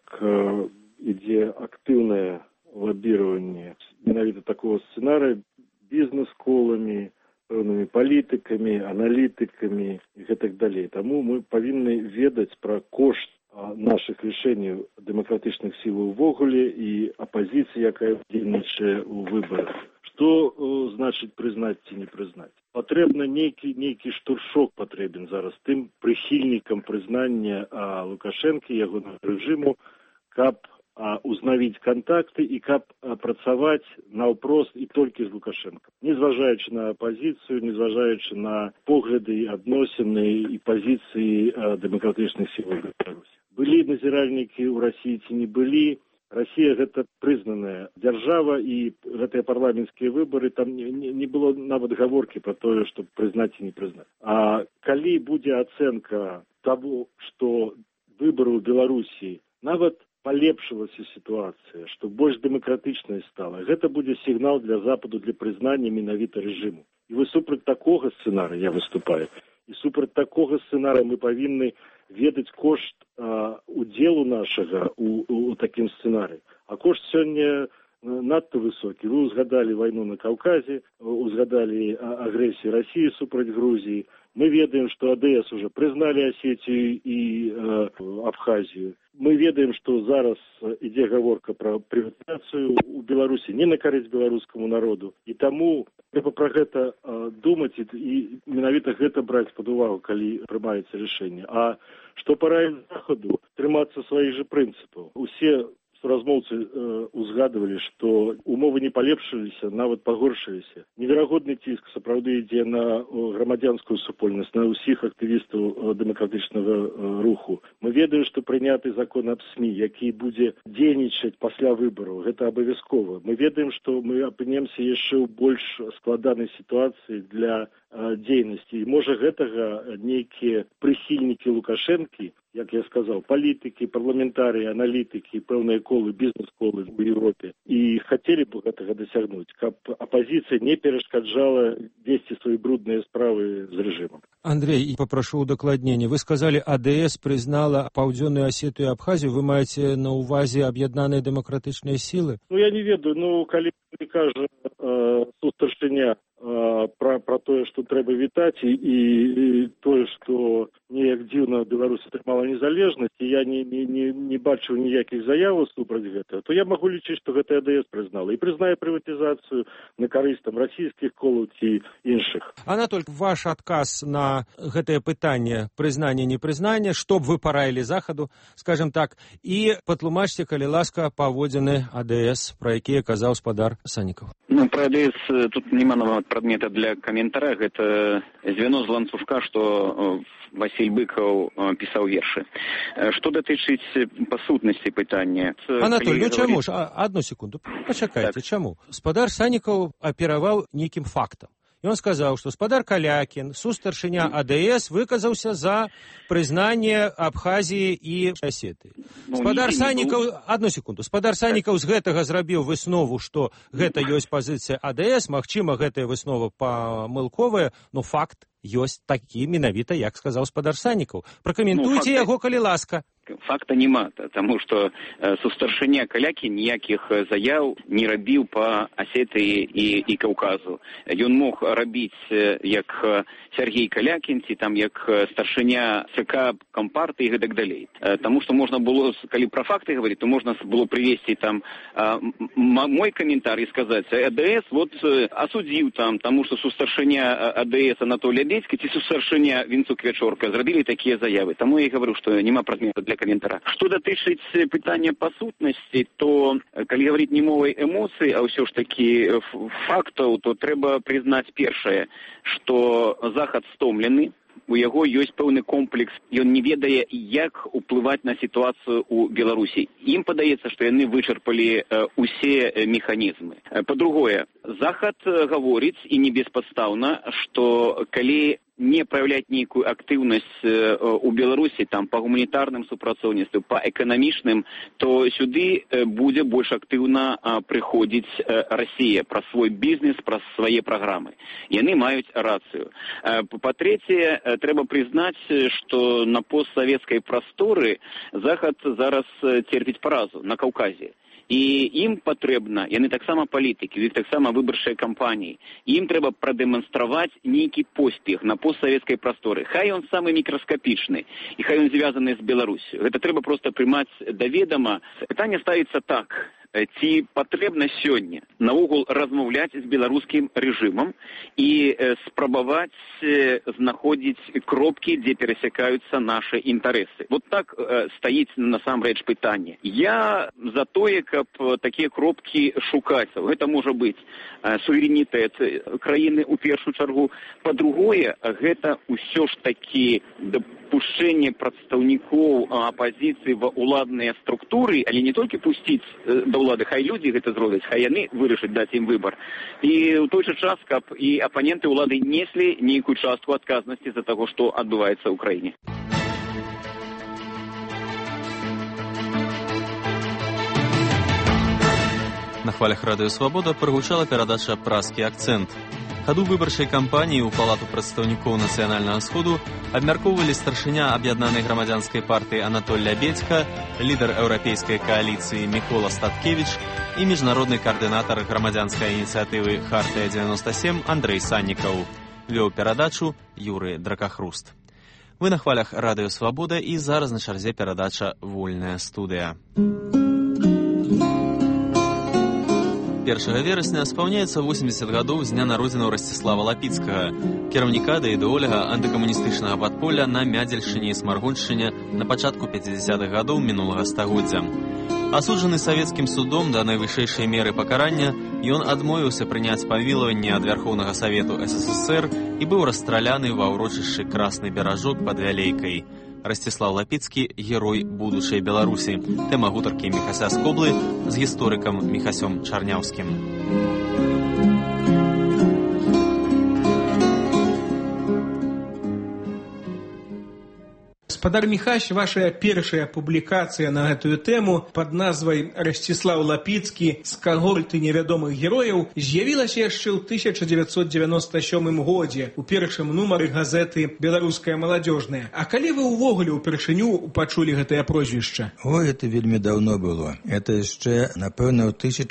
Speaker 8: ідзе актыўнае лабіраванне менавіта такого сцэнарыя бізнес-коламі, пэўнымі палітыкамі, аналітыкамі і гэтак далей. Таму мы павінны ведаць пра кошт наших рашэнняў дэмакратычных сіл увогуле і апазіцыі, якая дзейнічае ў выбарах. Што значыць прызнаць ці не прызнаць? Патрэбна нейкі штуршок патрэбен зараз тым прыхільнікам прызнання Лукашэнкі, ягонага рэжыму, каб узнавіць кантакты і каб працаваць наўпрост і толькі з Лукашэнкам. Незважаючы на апазіцыю, незважаючы на погляды і адносіны і пазіцыі дэмакратычных сіл Беларусі. Былі назіральнікі ў Расіі ці не былі, Расія гэта прызнаная дзяржава і гэтыя парламенцкія выбары, там не было нават гаворкі пра тое, што прызнаць і не прызнаць. А калі будзе ацэнка таго, што выбары ў Беларусі нават палепшылася сітуацыя, што больш дэмакратычнай стала, гэта будзе сігнал для Западу для прызнання менавіта рэжыму. І вы супраць такога сцэнарыя я выступаю. І супраць такога сцэнарыя мы павінны ведаць кошт удзелу нашага у такім сцэнарыі. А кошт сёння надта высокі. Вы узгадалі вайну на Каўказе, узгадалі агрэсію Расіі супраць Грузіі. Мы ведаем, што АДС уже прызналі Асетію і Абхазію. Мы ведаем, што зараз ідзе гаворка пра прыватызацыю ў Беларусі, не на карысць беларускаму народу. І таму трэба пра гэта думаць і менавіта гэта браць пад увагу, калі прымаецца рашэнне. А што параіць Захаду? Трымацца сваіх жа прынцыпаў. Усе размоўцы узгадывалі, што умовы не палепшыліся, нават пагоршыліся. Неверагодны ціск сапраўды ідзе на грамадзянскую супольнасць, на ўсіх актывістаў дэмакратычнага руху. Мы ведаем, што прыняты закон аб СМІ, які будзе дзейнічаць пасля выбараў. Гэта абавязкова. Мы ведаем, што мы апынемся яшчэ ў больш складанай сітуацыі для дзейнасці. І можа гэтага нейкія прыхільнікі Лукашэнкі, як я сказаў, палітыкі, парламентарыі, аналітыкі, пэўныя колы, бізнес-колы ў Европе. І хацелі б гэтага дасягнуць, каб апазіцыя не перашкаджала весці свае брудныя справы з рэжымам.
Speaker 6: Андрей, попрошу удакладнення. Вы сказали, АДС признала Паўдзённую Асетію і Абхазію. Вы маеце на ўвазе аб'яднаныя дэмакратычныя сілы?
Speaker 8: Ну, я не ведаю. Ну, калі кажа старшыня пра тое, што трэба вітаць, і тое, што неяк дзіўна Беларусь атрымала незалежнасць, і я не бачыў ніякіх заяваў супраць гэтага, то я магу лічыць, што гэта АДС прызнала. І прызнае прыватызацыю на карысць там расійскіх колаў ці іншых.
Speaker 6: Анатоль, ваш адказ на гэтае пытанне прызнання, непрызнання, што б вы параілі Захаду, скажем так, і патлумачце, калі ласка, паводзіны АДС, пра якія казаў спадар Саннікаў.
Speaker 7: Ну, про АДС тут няма нават прадмета для каментара. Гэта звено з ланцужка, што Васіль Быкаў пісаў вершы. Што датычыць па сутнасці пытання?
Speaker 6: Анатоль, ну чаму ж? Адну секунду. Пачакайце, чаму? Спадар Саннікаў апераваў нейкім фактам. Ён сказаў, што спадар Калякін, сустаршыня АДС, выказаўся за прызнанне Абхазіі і Асетыі. Спадар Саннікаў, одну секунду, спадар Саннікаў з гэтага зрабіў выснову, што гэта ёсць пазіцыя АДС, магчыма, гэтая выснова памылковая, но факт ёсць такі менавіта, як сказаў спадар Саннікаў. Пракаментуйце яго, калі ласка.
Speaker 7: Факта няма, таму што сустаршыня Калякін ніякіх заяў не рабіў па Асетыі і Каўказу. Ён мог рабіць як Сергей Калякін, ці там як старшыня ЦК Кампартыі і гэтак далей. Таму што можна было, калі пра факты гаварыць, то можна было прывесці там мой каментар і сказаць, АДС вот асудзіў там, таму што сустаршыня АДС Анатолій Бецькі ці сустаршыня Вінцук Вячорка зрабілі такія заявы. Таму я гавару, што няма прадмета для каментара. Што датычыць пытання па сутнасці, то калі гаварыць не мовай эмоцый, а ўсё ж такі фактаў, то трэба прызнаць першае, што Захад стомлены, у яго ёсць пэўны комплекс, ён не ведае, як уплываць на сітуацыю ў Беларусі. Ім падаецца, што яны вычарпалі усе механізмы. Па-другое, Захад гаворыць, і не беспадстаўна, што калі не праяўляць нейкую актыўнасць у Беларусі там па гуманітарным супрацоўніцтве, па эканамічным, то сюды будзе больш актыўна прыходзіць Расія праз свой бізнес, праз свае праграмы. Яны маюць рацыю. Па-трэцяе, трэба прызнаць, што на постсавецкай прасторы Захад зараз церпіць паразу на Каўказе. І ім патрэбна, яны таксама палітыкі, іх таксама выбарчыя кампаніі, ім трэба прадэманстраваць нейкі поспех на постсавецкай прасторы. Хай ён самы мікраскапічны, і хай ён звязаны з Беларусю. Гэта трэба проста прымаць да ведама. Пытанне ставіцца так. Ці патрэбна сёння наогул размаўляць з беларускім рэжымам і спрабаваць знаходзіць кропкі, дзе перасякаюцца нашы інтарэсы. Вот так стаіць насамрэч пытанне. Я за тое, каб такія кропкі шукаць. Гэта можа быць суверэнітэт краіны ў першую чаргу. Па-другое, гэта ўсё ж такі дапушчэнне прадстаўнікоў апазіцыі ва ўладныя структуры, але не толькі пусціць да ўлады, хай людзі гэта зробяць, хай яны вырашаць даць ім выбар. І ў той жа час, каб і апаненты ўлады неслі нейкую частку адказнасці за таго, што адбываецца ў краіне.
Speaker 1: На хвалях Радыё Свабода прагучала перадача «Празкі акцэнт». Хаду выбарчай кампаніі ў Палату прадстаўнікоў Нацыянальнага сходу абмяркоўвалі старшыня аб'яднанай грамадзянскай партыі Анатолій Бецька, лідар еўрапейскай кааліцыі Мікола Статкевіч і міжнародны каардынатар грамадзянскай ініцыятывы «Хартыя-97» Андрэй Саннікаў. Вёў перадачу Юрый Дракахруст. Вы на хвалях Радыё Свабода і зараз на чарзе перадача «Вольная студыя». 1 верасня спаўняецца 80 гадоў з дня народзінаў Расціслава Лапіцкага, кіраўніка да ідэоляга антыкамуністычнага падполля на Мядзельшчыне і Смаргоншчыне на пачатку 50-х гадоў мінулага стагоддзя. Асуджаны савецкім судом да найвышэйшай меры пакарання, ён адмовіўся прыняць памілаванне ад Вярхоўнага Савету СССР і быў расстраляны ва ўрочышчы Красны Беражок пад Вялейкай. Расціслаў Лапіцкі – герой будучай Беларусі. Тэма гутаркі Міхася Скоблы з гісторыкам Міхасём Чарняўскім.
Speaker 10: Спадар Міхась, ваша першая публікацыя на гэтую тэму пад назвай «Расціслаў Лапіцкі з кагорты невядомых герояў» з'явілася яшчэ ў 1997 годзе у першым нумары газеты «Беларуская маладзёжная». А калі вы ўвогуле ўпершыню пачулі гэтае прозвішча?
Speaker 11: Ой, это вельмі даўно было. Это яшчэ, напэўна, ў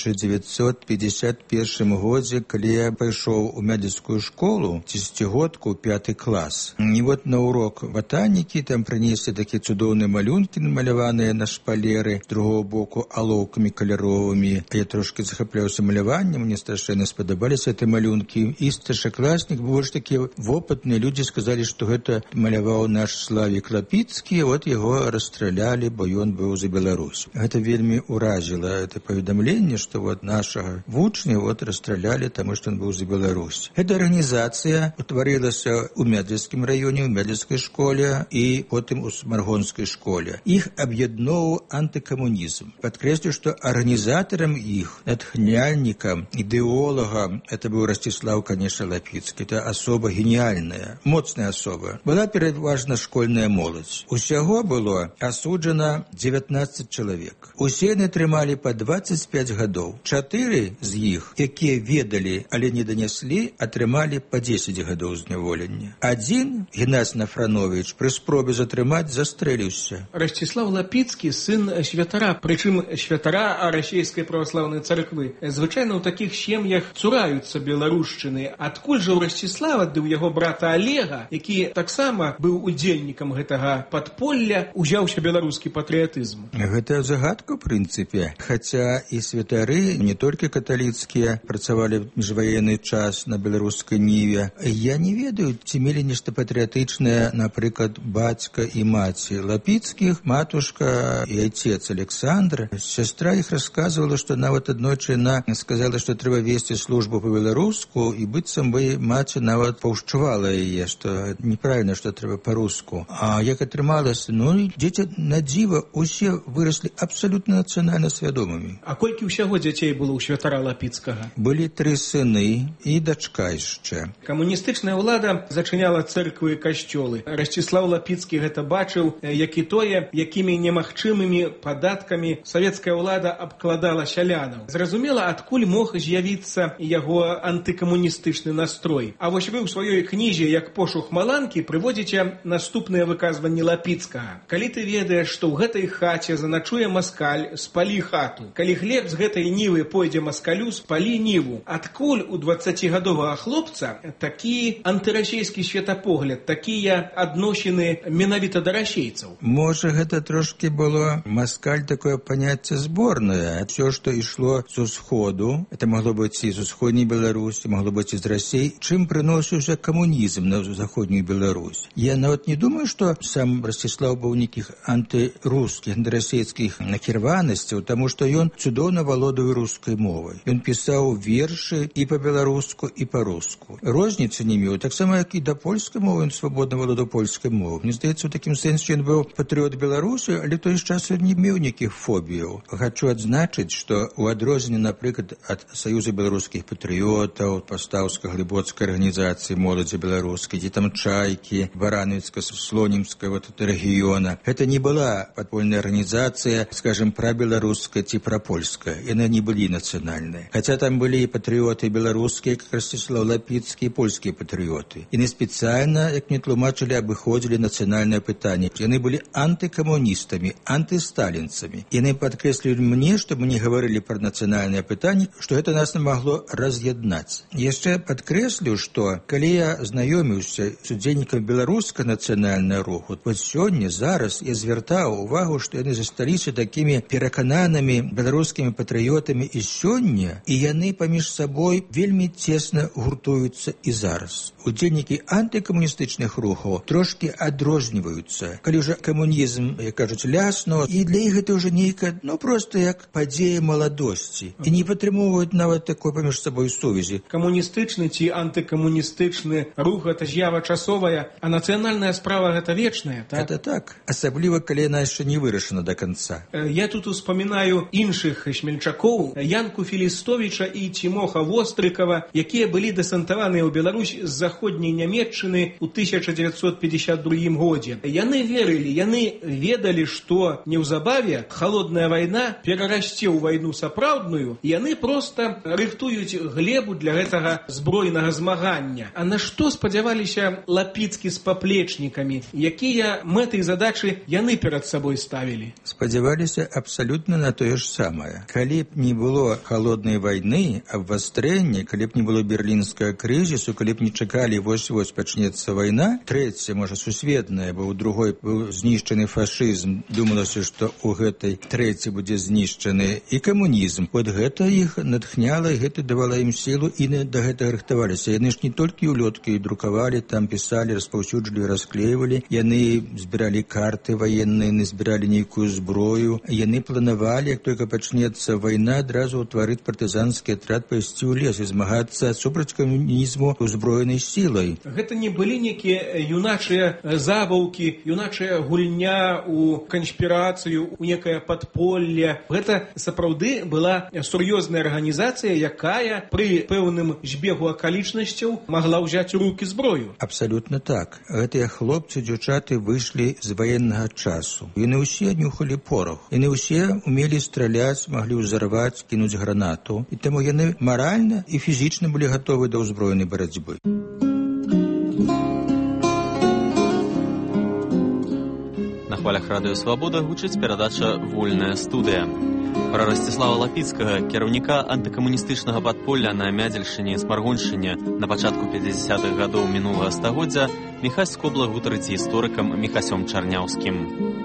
Speaker 11: 1951 годзе, калі я пайшоў у медыцкую школу, дзесяцігодку, 5 клас. І вот на урок ботанікі там прынеслі такія цудоўныя малюнкі, намаляваныя на шпалеры, з другого боку алоўкамі каляровымі. Я трошки захапляўся маляваннем, мне страшэнна спадабаліся гэты малюнкі. І старшакласнік, больш такія вопытныя людзі сказалі, што гэта маляваў наш Славік Лапіцкі, вот яго расстралялі, бо ён быў за Беларусь. Гэта вельмі уразіла это паведамленне, што вот нашага вучня вот расстралялі, таму што ён быў за Беларусь. Эта арганізацыя утварылася ў Мядзельскім раёне, ў Мядзельскай школе, і потым гэтым у Маргонскай школе. Іх аб'ядноўваў антыкамунізм. Падкрэслю, што арганізатарам іх, натхняльнікам, ідэолагам, это быў Ростислав, конечно, Лапіцкі. Это асоба гениальная, моцная асоба. Была пераважна школьная моладзь. Усяго было асуджана 19 чалавек. Усе яны трымалі па 25 гадоў. 4 з іх, якія ведалі, але не данеслі, атрымалі па 10 гадоў зняволення. Адзін, Геннадзь Нафранович, пры спробе затрымаць застрэліўся.
Speaker 10: Ростислав Лапіцкі сын святара, прычым святара расійскай праваслаўнай царквы. Звычайна ў такіх сем'ях цураюцца беларушчыны. Адкуль жа ў Ростислава, ды ў яго брата Олега, які таксама быў удзельнікам гэтага падполля, узяўся беларускі патрыятызм?
Speaker 11: Гэта загадка, ў прынцыпе. Хаця і святары, не толькі каталіцкія, працавалі в міжваенны час на беларускай ніве. Я не ведаю, ці мелі нешта патрыятычнае, напрыклад, бацька і маці Лапіцкіх, матушка і айцец Александр. Сястра іх расказвала, што нават аднойчы яна сказала, што трэба весці службу па-беларуску, і быццам бы маці нават паўшчувала яе, што неправільна, што трэба па-руску. А як атрымалася, дзеці на дзіва усе выраслі абсалютна нацыянальна свядомымі.
Speaker 10: А колькі ўсяго дзяцей было ў святара Лапіцкага?
Speaker 11: Былі 3 сыны і дачка яшчэ.
Speaker 10: Камуністычная ўлада зачыняла цэрквы і касцёлы. Ростислав Лапіцкі гэта бачыў, як і тое, якімі немагчымымі падаткамі савецкая ўлада абкладала сялянаў. Зразумела, адкуль мог з'явіцца яго антыкамуністычны настрой. А вось вы ў сваёй кнізе «Як пошук маланкі» прыводзіце наступнае выказванне Лапіцкага. Калі ты ведаеш, што ў гэтай хаце заначуе маскаль, спалі хату. Калі хлеб з гэтай нівы пойдзе маскалю, спалі ніву. Адкуль у 20-гадовага хлопца такі антырасійскі светапогляд, такія адносіны менавіта да расейцаў?
Speaker 11: Можа, гэта трошкі было маскаль такое паняцце зборнае. Все, што ішло з усходу, это магло быць і з усходняй Беларусі, магло быць і з Расей, чым прыносіўся камунізм на заходнюю Беларусь. Я нават не думаю, што сам Ростислав быў нейкіх антырускіх, антырасейскіх накіраванасцяў, таму што ён цудоўна валодаў рускай мовай. Ён пісаў вершы і па-беларуску, і па-руску. Розніцы не меў, таксама як і да польскай мовы, ён свабодна валодаў польскай мовай. Мне здаецца, у такім сэнсе ён быў патрыёт Беларусі, але той час ён не меў нейкіх фобіяў. Хачу адзначыць, што ў адрозненне, напрыклад, ад Саюза беларускіх патрыётаў, Пастаўска-глыбоцкай арганізацыі моладзі беларускай, ці там Чайкі, Барановіцка-Слонімская рэгіёна, гэта не была падпольная арганізацыя, скажем, прабеларуская ці прапольская. Яны не былі нацыянальныя. Хаця там былі і патрыёты беларускія, як Ростислав Лапіцкі, і польскія патрыёты. Яны спецыяльна, як мне тлумачылі, абыходзілі нацыянальнае пытанне. Яны былі антыкамуністамі, антысталінцамі. Яны падкрэслілі мне, што мы не гаварылі пра нацыянальнае пытанне, што гэта нас не магло раз'яднаць. Яшчэ падкрэслю, што калі я знаёміўся з удзельнікам беларускага нацыянальнага руху, вот сёння, зараз я звяртаў увагу, што яны засталіся такімі перакананымі беларускімі патрыётамі і сёння, і яны паміж сабой вельмі цесна гуртуюцца і зараз. Удзельнікі антыкамуністычных рухаў трошкі адрозніваюцца. Калі ўжо камунізм, як кажуць, ляснуў, і для іх гэта ўжо нейка, проста як падзея маладосці. І не падтрымоўваюць нават такой паміж сабой сувязі.
Speaker 10: Камуністычны ці антыкамуністычны рух — гэта з'ява часовая, а нацыянальная справа — гэта вечная, так?
Speaker 11: Гэта так. Асабліва, калі яна яшчэ не вырашана да канца.
Speaker 10: Я тут успамінаю іншых смельчакоў, Янку Філістовіча і Цімоха Вострыкава, якія былі дэсантаваныя ў Беларусь з заходняй Нямецчыны ў 1952 годзе. Яны верылі, яны ведалі, што неўзабаве халодная вайна перарасце ў вайну сапраўдную, і яны проста рыхтуюць глебу для гэтага збройнага змагання. А на што спадзяваліся Лапіцкі з паплечнікамі? Якія мэты і задачы яны перад сабой ставілі?
Speaker 11: Спадзяваліся абсалютна на тое ж самае. Калі б не было халоднай вайны, абвастрэння, калі б не было берлінскага крызісу, калі б не чакалі вось-вось пачнецца вайна, трэця, можа, сусветная, бо ў другой быў знішчаны фашызм, думалася, што ў гэтай трэцяй будзе знішчаны і камунізм. Вот гэта іх натхняла, і гэта давала ім сілу, і да гэтага рыхтаваліся. Яны ж не толькі ўлёткі друкавалі, там пісалі, распаўсюджвалі, расклеівалі. Яны збіралі карты ваенныя, яны збіралі нейкую зброю. Яны планавалі, як толькі пачнецца вайна, адразу ўтварыць партызанскі атрад, пайсці ў лес і змагацца супраць камунізму ўзброенай сілай.
Speaker 10: Гэта не былі нейкія юначыя забаўкі толькі юначая гульня у канспірацыю, у некае падполле. Гэта сапраўды была сур'ёзная арганізацыя, якая пры пэўным збегу акалічнасцяў магла ўзяць у рукі зброю.
Speaker 11: Абсалютна так. Гэтыя хлопцы, дзяўчаты выйшлі з ваеннага часу. Яны ўсе нюхалі порох. Яны ўсе умелі страляць, маглі ўзарваць, кінуць гранату. І таму яны маральна і фізічна былі гатовы да ўзброенай барацьбы.
Speaker 1: На хвалях радыё «Свабода» гучыць перадача «Вольная студыя». Пра Расціслава Лапіцкага, кіраўніка антыкамуністычнага падполля на Мядзельшчыне і Смаргоншчыне на пачатку 50-х гадоў мінулага стагоддзя Міхась Скобла гутарыць з гісторыкам Міхасём Чарняўскім.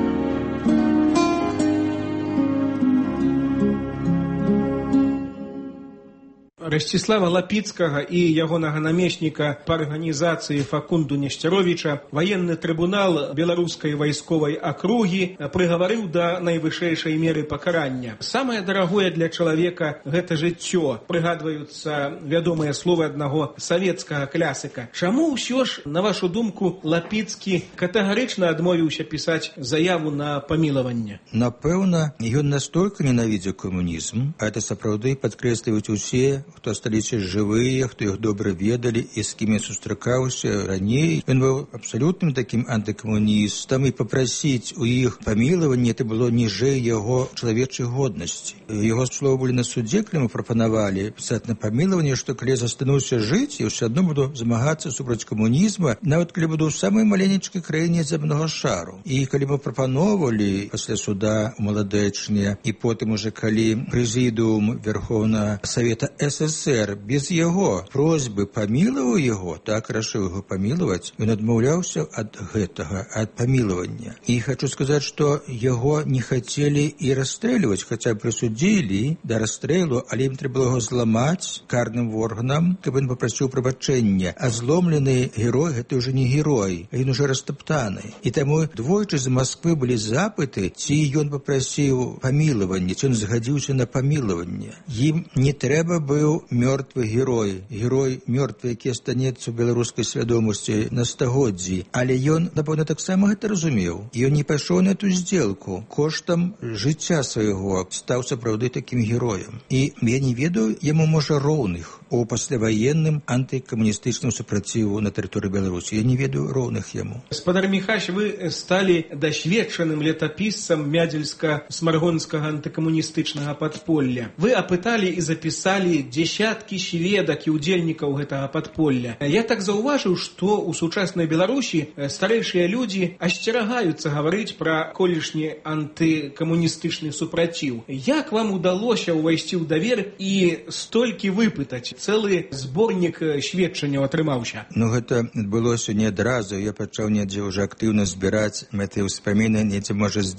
Speaker 10: Расціслава Лапіцкага і ягонага намесніка па арганізацыі Факунду Несцяровіча ваенны трыбунал беларускай вайсковай акругі прыгаварыў да найвышэйшай меры пакарання. Самае дарагое для чалавека гэта жыццё. Прыгадваюцца вядомыя словы аднаго савецкага класіка. Чаму ўсё ж, на вашу думку, Лапіцкі катэгарычна адмовіўся пісаць заяву на памілаванне?
Speaker 11: Напэўна, ён настолькі ненавідзеў камунізм, а это сапраўды падкрэсліваюць усе, хто асталіся жывыя, хто іх добра ведалі і з кім сустракаўся раней. Ён быў абсалютным такім антыкамуністам, і папрасіць у іх памілаванне это было ніжэй яго чалавечай годнасці. Яго словы былі на судзе, калі мы прапанавалі пісаць на памілаванне, што калі застануся жыць, я ўсё адно буду змагацца супраць камунізма, нават калі буду ў самай маленечкай краіне зямнога шару. І калі мы прапановвалі пасля суда ў Маладэчне, і потым уже калі прэзідыум Верховнага Савета СССР без яго просьбы памілаваў яго, так рашыў яго памілаваць, ён адмаўляўся ад гэтага, ад памілавання. І хочу сказаць, што яго не хацелі і расстрэльваць, хаця прысудзілі да расстрэлу, але ім трэба яго зламаць карным органам, каб ён папрасіў прабачэння. А зломлены герой гэта ўжо не герой, а ён уже растоптаны. І таму двойчы з Масквы былі запыты, ці ён папрасіў памілаванне, ці ён згадзіўся на памілаванне. Ім не трэба быў мёртвы герой, герой мёртвы, які астанецца ў беларускай свядомасці на стагоддзі. Але ён, напэўна, таксама гэта разумеў. Ён не пайшоў на эту здзелку. Коштам жыцця свайго стаў сапраўды такім героем. І я не ведаю яму, можа, роўных у пасляваенным антыкамуністычным супраціву на тэрыторыі Беларусі. Я не ведаю роўных яму.
Speaker 10: Гаспадар Міхась, вы сталі дасведчаным летапісцам мядзельска-смаргонскага антыкамуністычнага падполля. Вы апыталі і запісалі дзесяткі сведак і ўдзельнікаў гэтага падполля. Я так заўважыў, што ў сучаснай Беларусі старэйшыя людзі асцерагаюцца гаварыць пра колішні антыкамуністычны супраціў. Як вам удалося ўвайсці ў давер і столькі выпытаць? Цэлы зборнік сведчанняў атрымаўся.
Speaker 11: Гэта адбылося не адразу. Я пачаў недзе ўжо актыўна збіраць гэтыя ўспаміны недзе, можа, з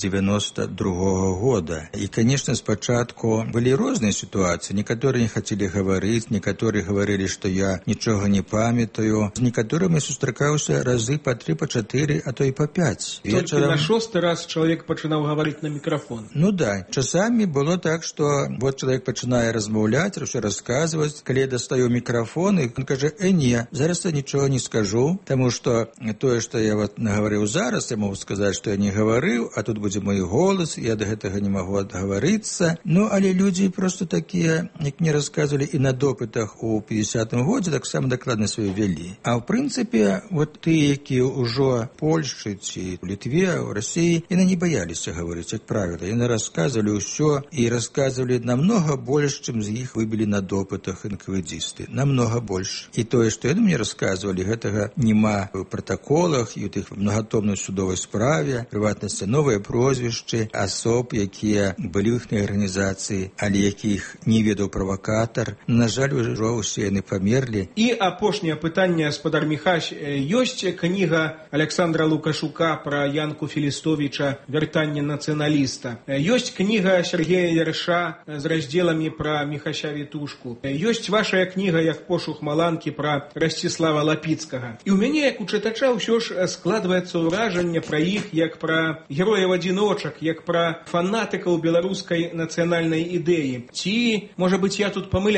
Speaker 11: 92-го года. І, канешне, спачатку былі розныя сітуацыі. Некаторыя не хацелі гаварыць, некаторыя гаварылі, што я нічога не памятаю. З некаторымі сустракаўся разы па 3, па 4, а то і па 5.
Speaker 10: Толькі на 6-й раз чалавек пачынаў гаварыць на мікрафон.
Speaker 11: Да. Часамі было так, што вот чалавек пачынае размаўляць, ўсё расказваць. Калі я дастаю мікрафон, і ён кажа: не, зараз я нічога не скажу, таму што тое, што я нагаварыў зараз, я могу сказаць, што я не гаварыў, а тут будзе мой голас, я да гэтага не магу адгаварыцца. Але людзі проста такія, як мне расказвалі і на допытах у 50-м годзе, таксама дакладна свае вялі. А ў прынцыпе, тыя, якія ўжо Польшчы ці ў Літве, у Расіі, яны не баяліся гаварыць, як правіла. Яны расказвалі ўсё і расказвалі намнога больш, чым з іх выбілі на допытах энкавэдзісты. Намнога больш. І тое, што яны мне расказвалі, гэтага няма ў пратаколах і ў тых многатомнай судовай справе, прыватнасці новыя прозвішчы асоб, якія былі ў іхняй арганізацыі, але якіх не ведаў правакатар. На жаль, ужо ўсе яны памерлі.
Speaker 10: І апошняе пытанне, гаспадар Міхась. Ёсць кніга Александра Лукашука пра Янку Філістовіча «Вяртанне нацыяналіста». Ёсць кніга Сергея Ярша з раздзеламі пра Міхася Вітушку. Ёсць вашая кніга «Як пошук маланкі» пра Расціслава Лапіцкага. І ў мяне, як у чытача, ўсё ж складваецца ўражанне пра іх як пра герояў-адзіночак, як пра фанатыкаў беларускай нацыянальнай ідэі. Ці, можа быць, я тут памыляюся?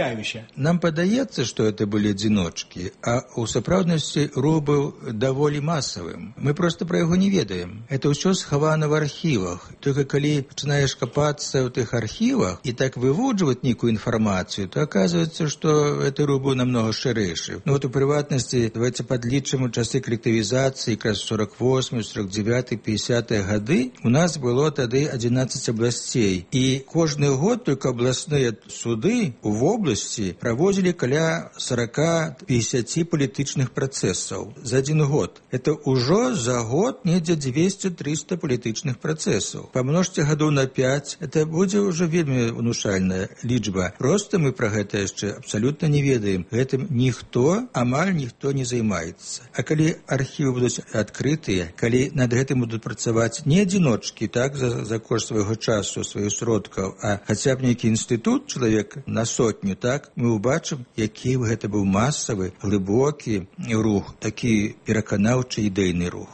Speaker 10: з'яўляюся.
Speaker 11: Нам падаецца, што это былі адзіночкі, а ў сапраўднасці рух быў даволі масавым. Мы проста пра яго не ведаем. Это ўсё схавана в архівах. Только калі пачынаеш капацца ў тых архівах і так выводжваць нейкую інфармацыю, то оказывается, што это рух быў намного шырэйшы. Ну вот у прыватнасці, давайте падлічым у часы калектывізацыі, якраз 48, 49, 50 гады, у нас было тады 11 областей. І кожны год только областныя суды в области праводзілі каля 40-50 палітычных працэсаў за один год. Это ўжо за год недзе 200-300 палітычных працэсаў. Памножце гадоў на 5, это будзе ўжо вельмі внушальная лічба. Просто мы пра гэта яшчэ абсалютна не ведаем. Гэтым ніхто, амаль ніхто не займаецца. А калі архівы будуць адкрытыя, калі над гэтым будуць працаваць не адзіночкі, так, за кошт свайго часу, сваіх сродкаў, а хаця б нейкі інстытут, чалавек на сотню, так, мы ўбачым, які гэта быў масавы, глыбокі рух, такі пераканаўчы ідэйны рух.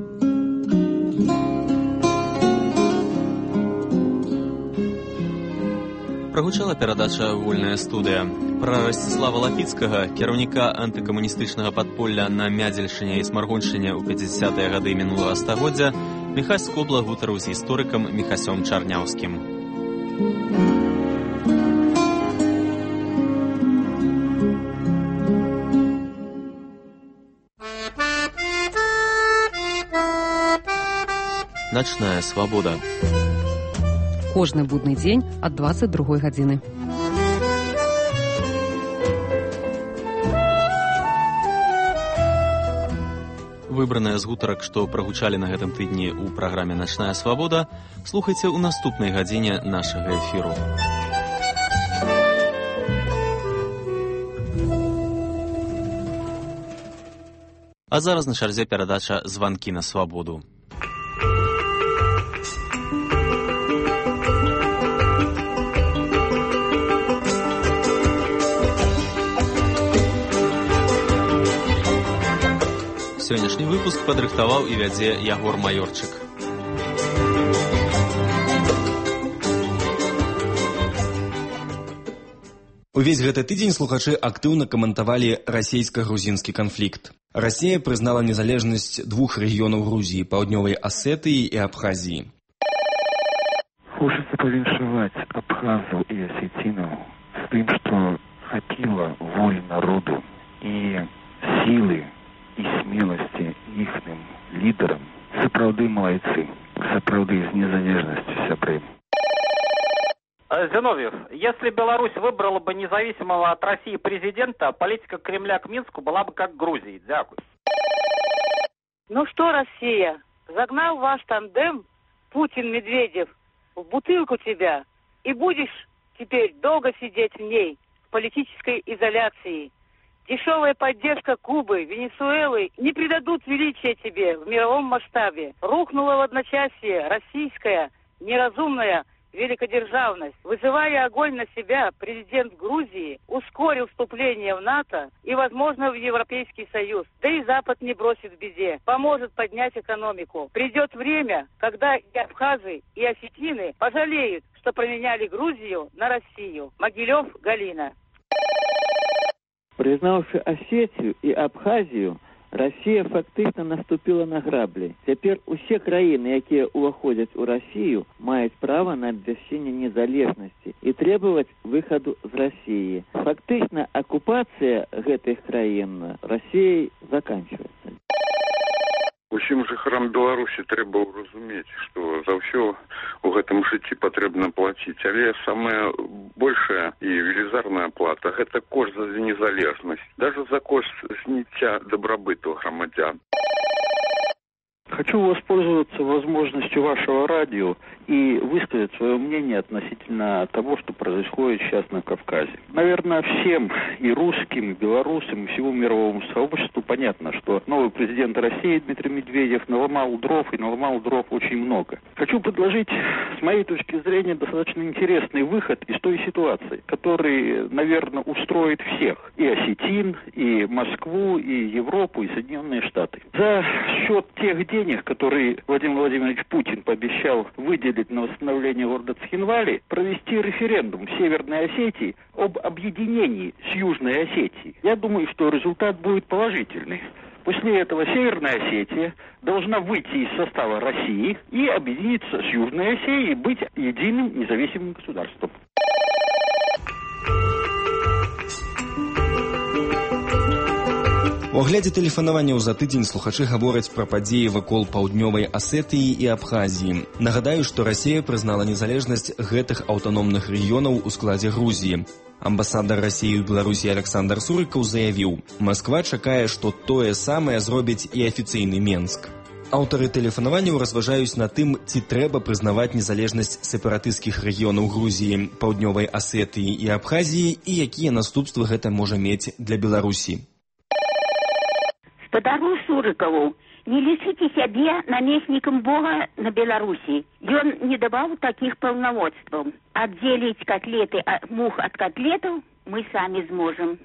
Speaker 1: Прагучала перадача «Вольная студыя». Пра Расціслава Лапіцкага, кіраўніка антыкамуністычнага падполля на Мядзельшчыне і Смаргоншчыне ў 50-е гады мінулага стагоддзя Міхась Скобла гутарыў з гісторыкам Міхасём Чарняўскім. Начная свабода.
Speaker 12: Кожны будны дзень ад 22 гадзіны.
Speaker 1: Выбраныя з гутарак, што прагучалі на гэтым тыдні ў праграме «Начная свабода», слухайце ў наступнай гадзіне нашага эфіру. А зараз на чарзе перадача «Званкі на свабоду». Сённяшні выпуск падрыхтаваў і вядзе Ягор Маёрчык.
Speaker 13: Увесь гэты тыдзень слухачы актыўна каментавалі расейска-грузінскі канфлікт. Расія прызнала незалежнасць двух рэгіёнаў Грузіі, паўднёвай Асетыі і Абхазіі.
Speaker 14: Хочется повіншаваць абхазаў і асетінаў з тым, што хапіла волі народу і сілы и смелости ихным лидерам. Сапраўды молодцы, сапраўды с незалежностью сябры.
Speaker 15: Зиновьев, если Беларусь выбрала бы независимого от России президента, политика Кремля к Минску была бы как Грузии. Дякую.
Speaker 16: Ну что, Россия, загнал ваш тандем Путин-Медведев в бутылку тебя, и будешь теперь долго сидеть в ней, в политической изоляции. Дешевая поддержка Кубы, Венесуэлы не придадут величия тебе в мировом масштабе. Рухнула в одночасье российская неразумная великодержавность. Вызывая огонь на себя, президент Грузии ускорил вступление в НАТО и, возможно, в Европейский Союз. Да и Запад не бросит в беде, поможет поднять экономику. Придет время, когда и абхазы, и осетины пожалеют, что променяли Грузию на Россию. Могилев, Галина.
Speaker 17: Признавши Осетию и Абхазию, Россия фактично наступила на граблі. Цяпер усе краіны, якія ўваходзяць у Россию, маюць права на абвяшчэнне незалежнасці і требовать выхаду з России. Фактично оккупация гэтых краін Россией заканчивается.
Speaker 18: Усім жыхарам Беларусі трэба разумець, што за ўсё у гэтым жыцці патрэбна плаціць, але самая большая і велізарная плата – гэта кошт за незалежнасць, даже за кошт зняцця дабрабыту грамадзян.
Speaker 14: Хочу воспользоваться возможностью вашего радио и высказать свое мнение относительно того, что происходит сейчас на Кавказе. Наверное, всем, и русским, и белорусам, и всему мировому сообществу понятно, что новый президент России Дмитрий Медведев наломал дров, и наломал дров очень много. Хочу предложить, с моей точки зрения, достаточно интересный выход из той ситуации, который, наверное, устроит всех. И осетин, и Москву, и Европу, и Соединенные Штаты. За счет тех денег, денег, которые Владимир Владимирович Путин пообещал выделить на восстановление города Цхинвали, провести референдум в Северной Осетии об объединении с Южной Осетией. Я думаю, что результат будет положительный. После этого Северная Осетия должна выйти из состава России и объединиться с Южной Осетией и быть единым независимым государством.
Speaker 13: У аглядзе тэлефанаванняў за тыдзень слухачы гавораць пра падзеі вакол паўднёвай Асетыі і Абхазіі. Нагадаю, што Расія прызнала незалежнасць гэтых аўтаномных рэгіёнаў у складзе Грузіі. Амбасадар Расіі ў Беларусі Александр Сурыкаў заявіў, Масква чакае, што тое самае зробіць і афіцыйны Менск. Аўтары тэлефанаванняў разважаюць на тым, ці трэба прызнаваць незалежнасць сепаратысцкіх рэгіёнаў Грузіі, паўднёвай Асетыі і Абхазіі і якія наступствы гэта можа мець для Беларусі.
Speaker 19: Спадару Сурыкаву, не лічыце сябе намеснікам Бога на Беларусі. Ён не даваў такіх паўнамоцтваў. Аддзеліць котлеты мух ад котлетаў мы самі зможам.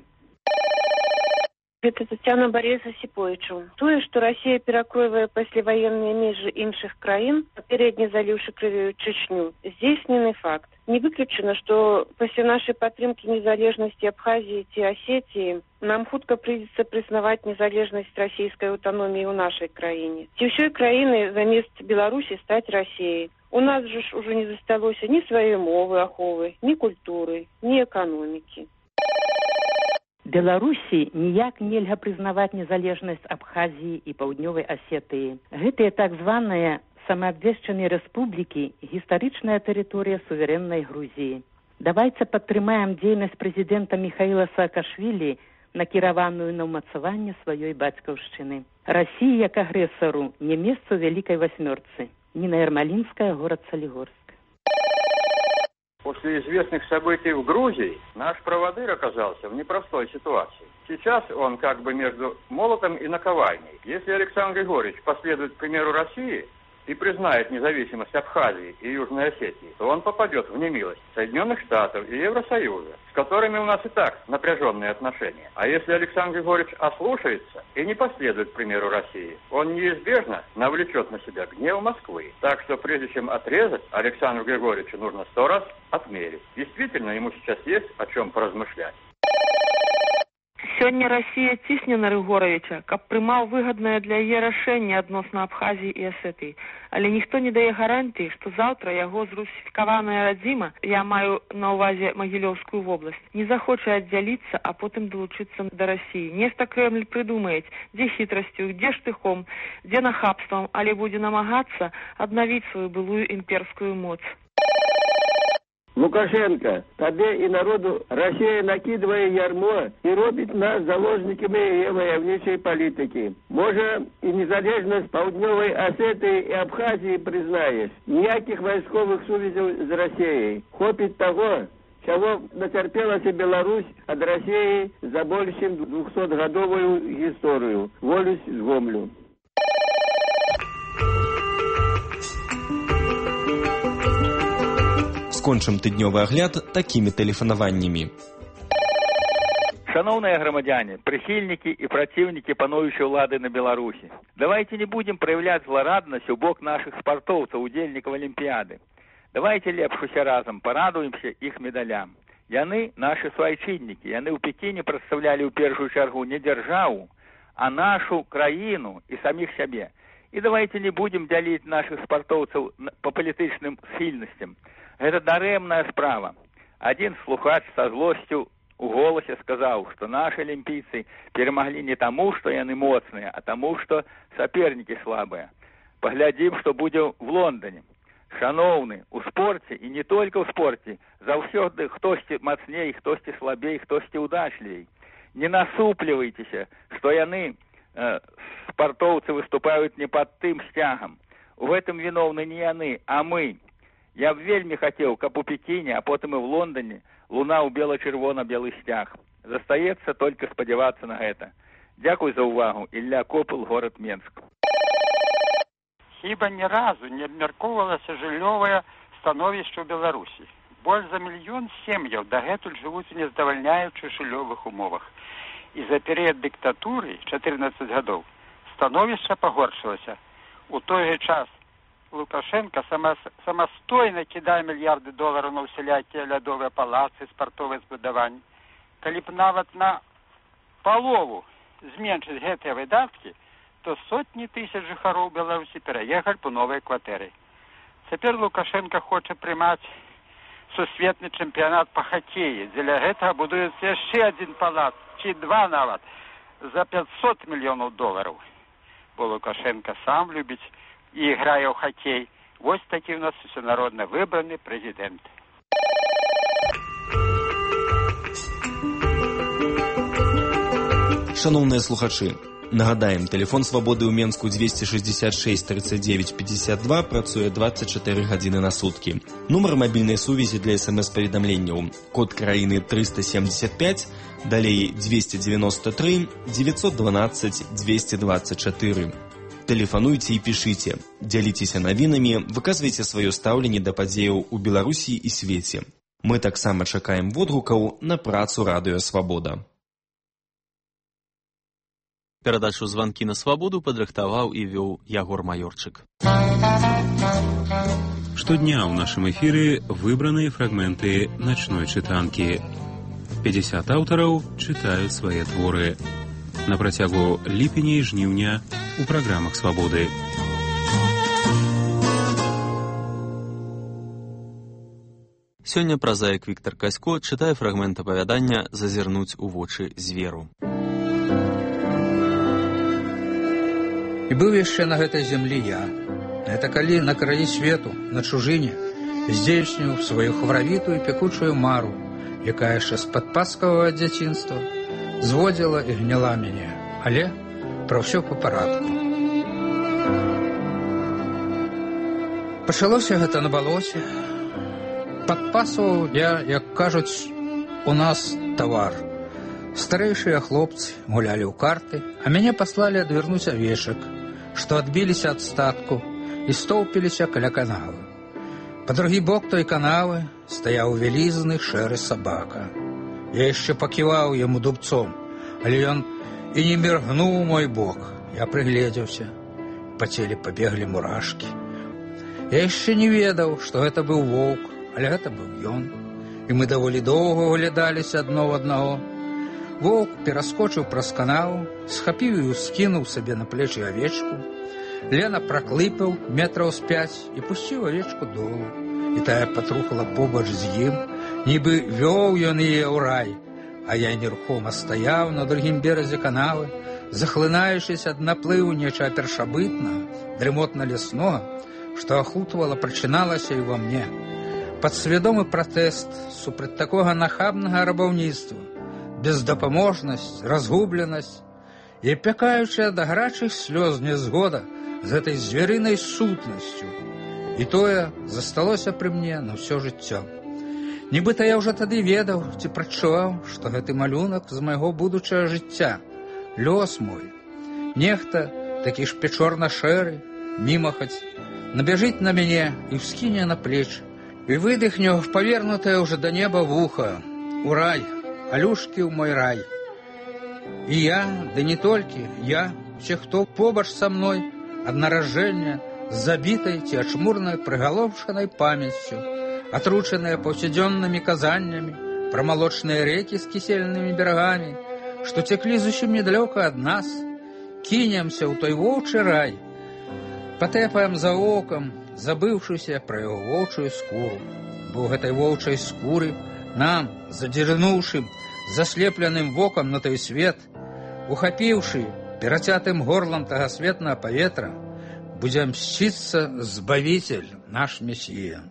Speaker 20: Это Тетяна Борисовна Сипоичу. Тое, што Расія перакройвае пасляваенныя межы іншых краін, папярэдне заліўшы крывёю Чечню, здзейснены факт. Не выключана, што пасля нашай падтрымкі незалежнасці Абхазіі ці Асетіі нам хутка прыйдзецца прызнаваць незалежнасць расійскай аўтаноміі ў нашай краіне. Ці ўсёй краіны замест Беларусі стаць Расіяй. У нас жа ж ужо не засталося ні сваёй мовы аховы, ні культуры, ні эканомікі.
Speaker 21: Беларусі ніяк нельга прызнаваць незалежнасць Абхазіі і Паўднёвай Асетыі. Гэтыя так званыя самаабвешчаныя рэспублікі гістарычная тэрыторыя суверэннай Грузіі. Давайце падтрымаем дзейнасць прэзідэнта Міхаіла Саакашвілі, накіраваную на ўмацаванне сваёй бацькаўшчыны. Расіі як агрэсару не месца ў Вялікай Васьмёрцы. Ніна Ермолинская, город Солигорск.
Speaker 22: После известных событий в Грузии наш проводырь оказался в непростой ситуации. Сейчас он как бы между молотом и наковальней. Если Александр Григорьевич последует примеру России и признает независимость Абхазии и Южной Осетии, то он попадет в немилость Соединенных Штатов и Евросоюза, с которыми у нас и так напряженные отношения. А если Александр Григорьевич ослушается и не последует примеру России, он неизбежно навлечет на себя гнев Москвы. Так что прежде чем отрезать, Александру Григорьевичу нужно 100 раз отмерить. Действительно, ему сейчас есть о чем поразмышлять.
Speaker 20: Сёння Расія цісне на Рыгоравіча, каб прымаў выгаднае для яе рашэнне адносна Абхазіі і Асетыі. Але ніхто не дае гарантыі, што заўтра яго зрусіфікаваная радзіма, я маю на ўвазе Магілёўскую вобласць, не захоча аддзяліцца, а потым далучыцца да Расіі. Нешта Крэмль прыдумаюць, дзе хітрасцю, дзе штыхом, дзе нахабствам, але будзе намагацца аднавіць сваю былую імперскую моц.
Speaker 23: Лукашенко, табе и народу Россия накидывает ярмо и робит нас заложниками ее войовничей политики. Может, и незалежность Паўднёвай Осетии и Абхазии признаешь. Никаких войсковых сувязей с Россией. Хопит того, чего натерпелась Беларусь от России за больше, чем 200-годовую историю. Волюсь с Гомлю.
Speaker 13: Скончым тыднёвы агляд такімі тэлефанаваннямі.
Speaker 24: Шановные громадяне, прихильники и противники панующей улады на Беларуси, давайте не будем проявлять злорадность у бок наших спортовцев, удельников Олимпиады. Давайте лепшуся разом порадуемся их медалям. Яны наши свайчинники, яны у Пекине представляли в первую чергу не державу, а нашу краину и самих себе. И давайте не будем делить наших спортовцев по политичным схильностям. Это даремная справа. Один слухач со злостью у голосе сказал, что наши олимпийцы перемогли не тому, что яны моцные, а тому, что соперники слабые. Поглядим, что будет в Лондоне. Шановны, у спорте, и не только в спорте, заўсёды хтосьці мацней, хтосьці слабей, хтосьці удачливей. Не насупливайтесь, что яны, спортовцы, выступают не под тым стягом. В этом виновны не яны, а мы. Я б вельмі хотел, каб у Пекине, а потом и в Лондоне луна у бело-червоно-белый стяг. Застаецца только спадзявацца на гэта. Дякуй за увагу. Ілля Копыл, город Менск.
Speaker 25: Хіба ні разу не абмяркоўвалася жыллёвае становішча ў Беларусі. Больш за 1 мільён сем'яў дагэтуль жывуць у нездавальняючых жыллёвых умовах. І за перыяд дыктатуры, 14 гадоў, становішча пагоршылася. У той же час Лукашенко самастойна кідае мільярды долараў на ўсялякія лядовыя палацы, спартовыя збудаванні. Калі б нават на палову зменшыць гэтыя выдаткі, то сотні тысяч жыхароў Беларусі пераехалі б у новыя кватэры. Цяпер Лукашенко хоча прымаць сусветны чэмпіянат па хакеі. Дзеля гэтага будуецца яшчэ адзін палац, ці два нават, за 500 мільёнаў долараў. Бо Лукашенко сам любіць і грае ў хакей. Вось такі ў нас усенародна выбраны прэзідэнт.
Speaker 13: Шановныя слухачы, нагадаем, тэлефон свабоды ў Менску 266 39 52 працуе 24 гадзіны на суткі. Нумар мабільнай сувязі для смс-паведамленняў. Код краіны 375, далей 293 912 224. Тэлефануйце і пішыце, дзяліцеся навінамі, выказвайце сваё стаўленне да падзеяў у Беларусі і свеце. Мы таксама чакаем водгукаў на працу Радыё Свабода.
Speaker 1: Перадачу «Званкі на свабоду» падрыхтаваў і вёў Ягор Маёрчык.
Speaker 2: Штодня ў нашым эфіры выбраныя фрагменты начной чытанкі. 50 аўтараў чытаюць свае творы. На працягу ліпеня і жніўня у праграмах «Свабоды».
Speaker 1: Сёння празаік Віктар Касько чытае фрагмент апавядання «Зазірнуць у вочы зверу».
Speaker 3: І быў яшчэ на гэтай зямлі я. Гэта калі на краі свету, на чужыне, здзейсніў сваю хваравітую пекучую мару, якая яшчэ з-пад паскавага дзяцінства зводзіла і гняла мяне, але пра ўсё па парадку. Пачалося гэта на балоце. Падпасваў я, як кажуць, у нас тавар. Старэйшыя хлопцы гулялі ў карты, а мяне паслалі адвярнуць авечак, што адбіліся ад статку і стоўпіліся каля канавы. Па другі бок той канавы стаяў вялізны шэры сабака. Я яшчэ паківаў яму дубцом, але ён і не міргнуў у мой бок. Я прыгледзеўся, па целе пабеглі мурашкі. Я яшчэ не ведаў, што гэта быў воўк, але гэта быў ён. І мы даволі доўга глядаліся адно ў аднаго. Воўк пераскочыў праз канаву, схапіў і скінуў сабе на плечы авечку. Лена праклыпаў метраў з 5 і пусціў авечку долу. І тая патрухала побач з ім, нібы вёў ён яе ў рай. А я нерухома стаяў на другім беразе канавы, захлынаючыся ад наплыву нечага першабытнага, дрымотна-ляснога, што ахутвала, прачыналася і ва мне. Падсвядомы пратэст супраць такога нахабнага рабаўніцтва, бездапаможнасць, разгубленасць і пякаючая да гарачых слёз нязгода з гэтай зверынай сутнасцю. І тое засталося пры мне на ўсё жыццё. Нібыта я ўжо тады ведаў ці прачуваў, што гэты малюнак з майго будучага жыцця, лёс мой. Нехта, такі ж печорна-шэры, мімахаць, набяжыць на мяне і ўскіне на плечы, і выдыхне в павернутае ўжо да неба вуха, у рай, алюшкі ў мой рай. І я, ды не толькі я, усе, хто побач са мной, ад наражэння, з забітай ці ачмурнай прыгаломшанай памяццю, атручаныя паўсядзённымі казаннямі пра малочныя рэкі з кісельнымі берагамі, што цеклі зусім недалёка ад нас, кінемся ў той воўчы рай, патэпаем за окам, забыўшыся пра яго воўчую скуру. Бо ў гэтай воўчай скуры нам, задзірнуўшым, заслепленым вокам на той свет, ухапіўшы перацятым горлам тагасветнага паветра, будзе мсціцца Збавіцель, наш Месія.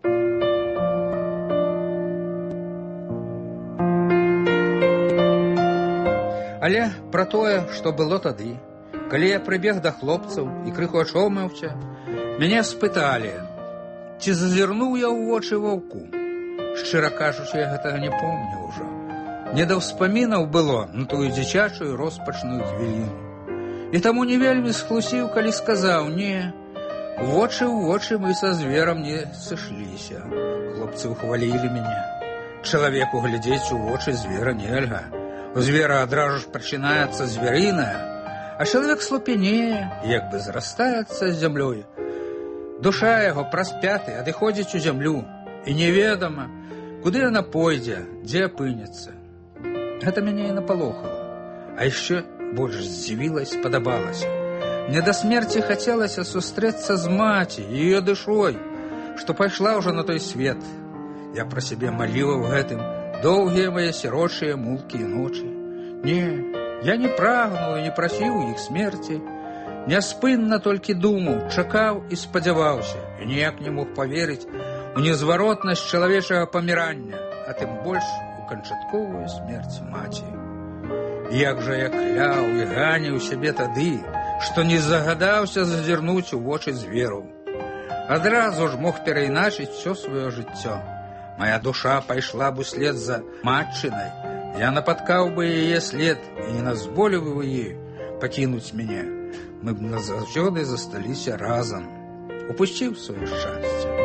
Speaker 3: Але пра тое, што было тады, калі я прыбег да хлопцаў і крыху ачомаўся, мяне спыталі, ці зазірнуў я ў вочы ваўку. Шчыра кажучы, я гэтага не помню ўжо. Не да ўспамінаў было на тую дзіцячую роспачную хвіліну. І таму не вельмі схлусіў, калі сказаў: не, вочы ў вочы мы са зверам не сышліся. Хлопцы ухвалілі мяне. Чалавеку глядзець у вочы звера нельга. У звера адразу ж прачынаецца зверыная, А чалавек слупянее, як бы зрастаецца з зямлёю. Душа яго праз пяты адыходзіць у зямлю, і неведама, куды яна пойдзе, дзе апынецца. Гэта мяне і напалохала, а яшчэ больш здзівіла і спадабалася. Мне да смерці хацелася сустрэцца з маці, ее душой, што пайшла ўжо на той свет. Я пра сябе маліла ў гэтым доўгія мае сірочыя мулкія ночы. Не, я не прагнуў і не прасіў іх смерці. Няспынна толькі думаў, чакаў і спадзяваўся, і ніяк не мог паверыць у незваротнасць чалавечага памірання, а тым больш у канчатковую смерць маці. Як жа я кляў і ганіў сябе тады, што не загадаўся зазірнуць у вочы зверу. Адразу ж мог перайначыць усё сваё жыццё. Моя душа пайшла б услед за матчынай, я напаткаў бы яе след і не дазволіў бы ёй пакінуць мяне. Мы б назаўсёды засталіся разам. Упусціў сваё шчасце.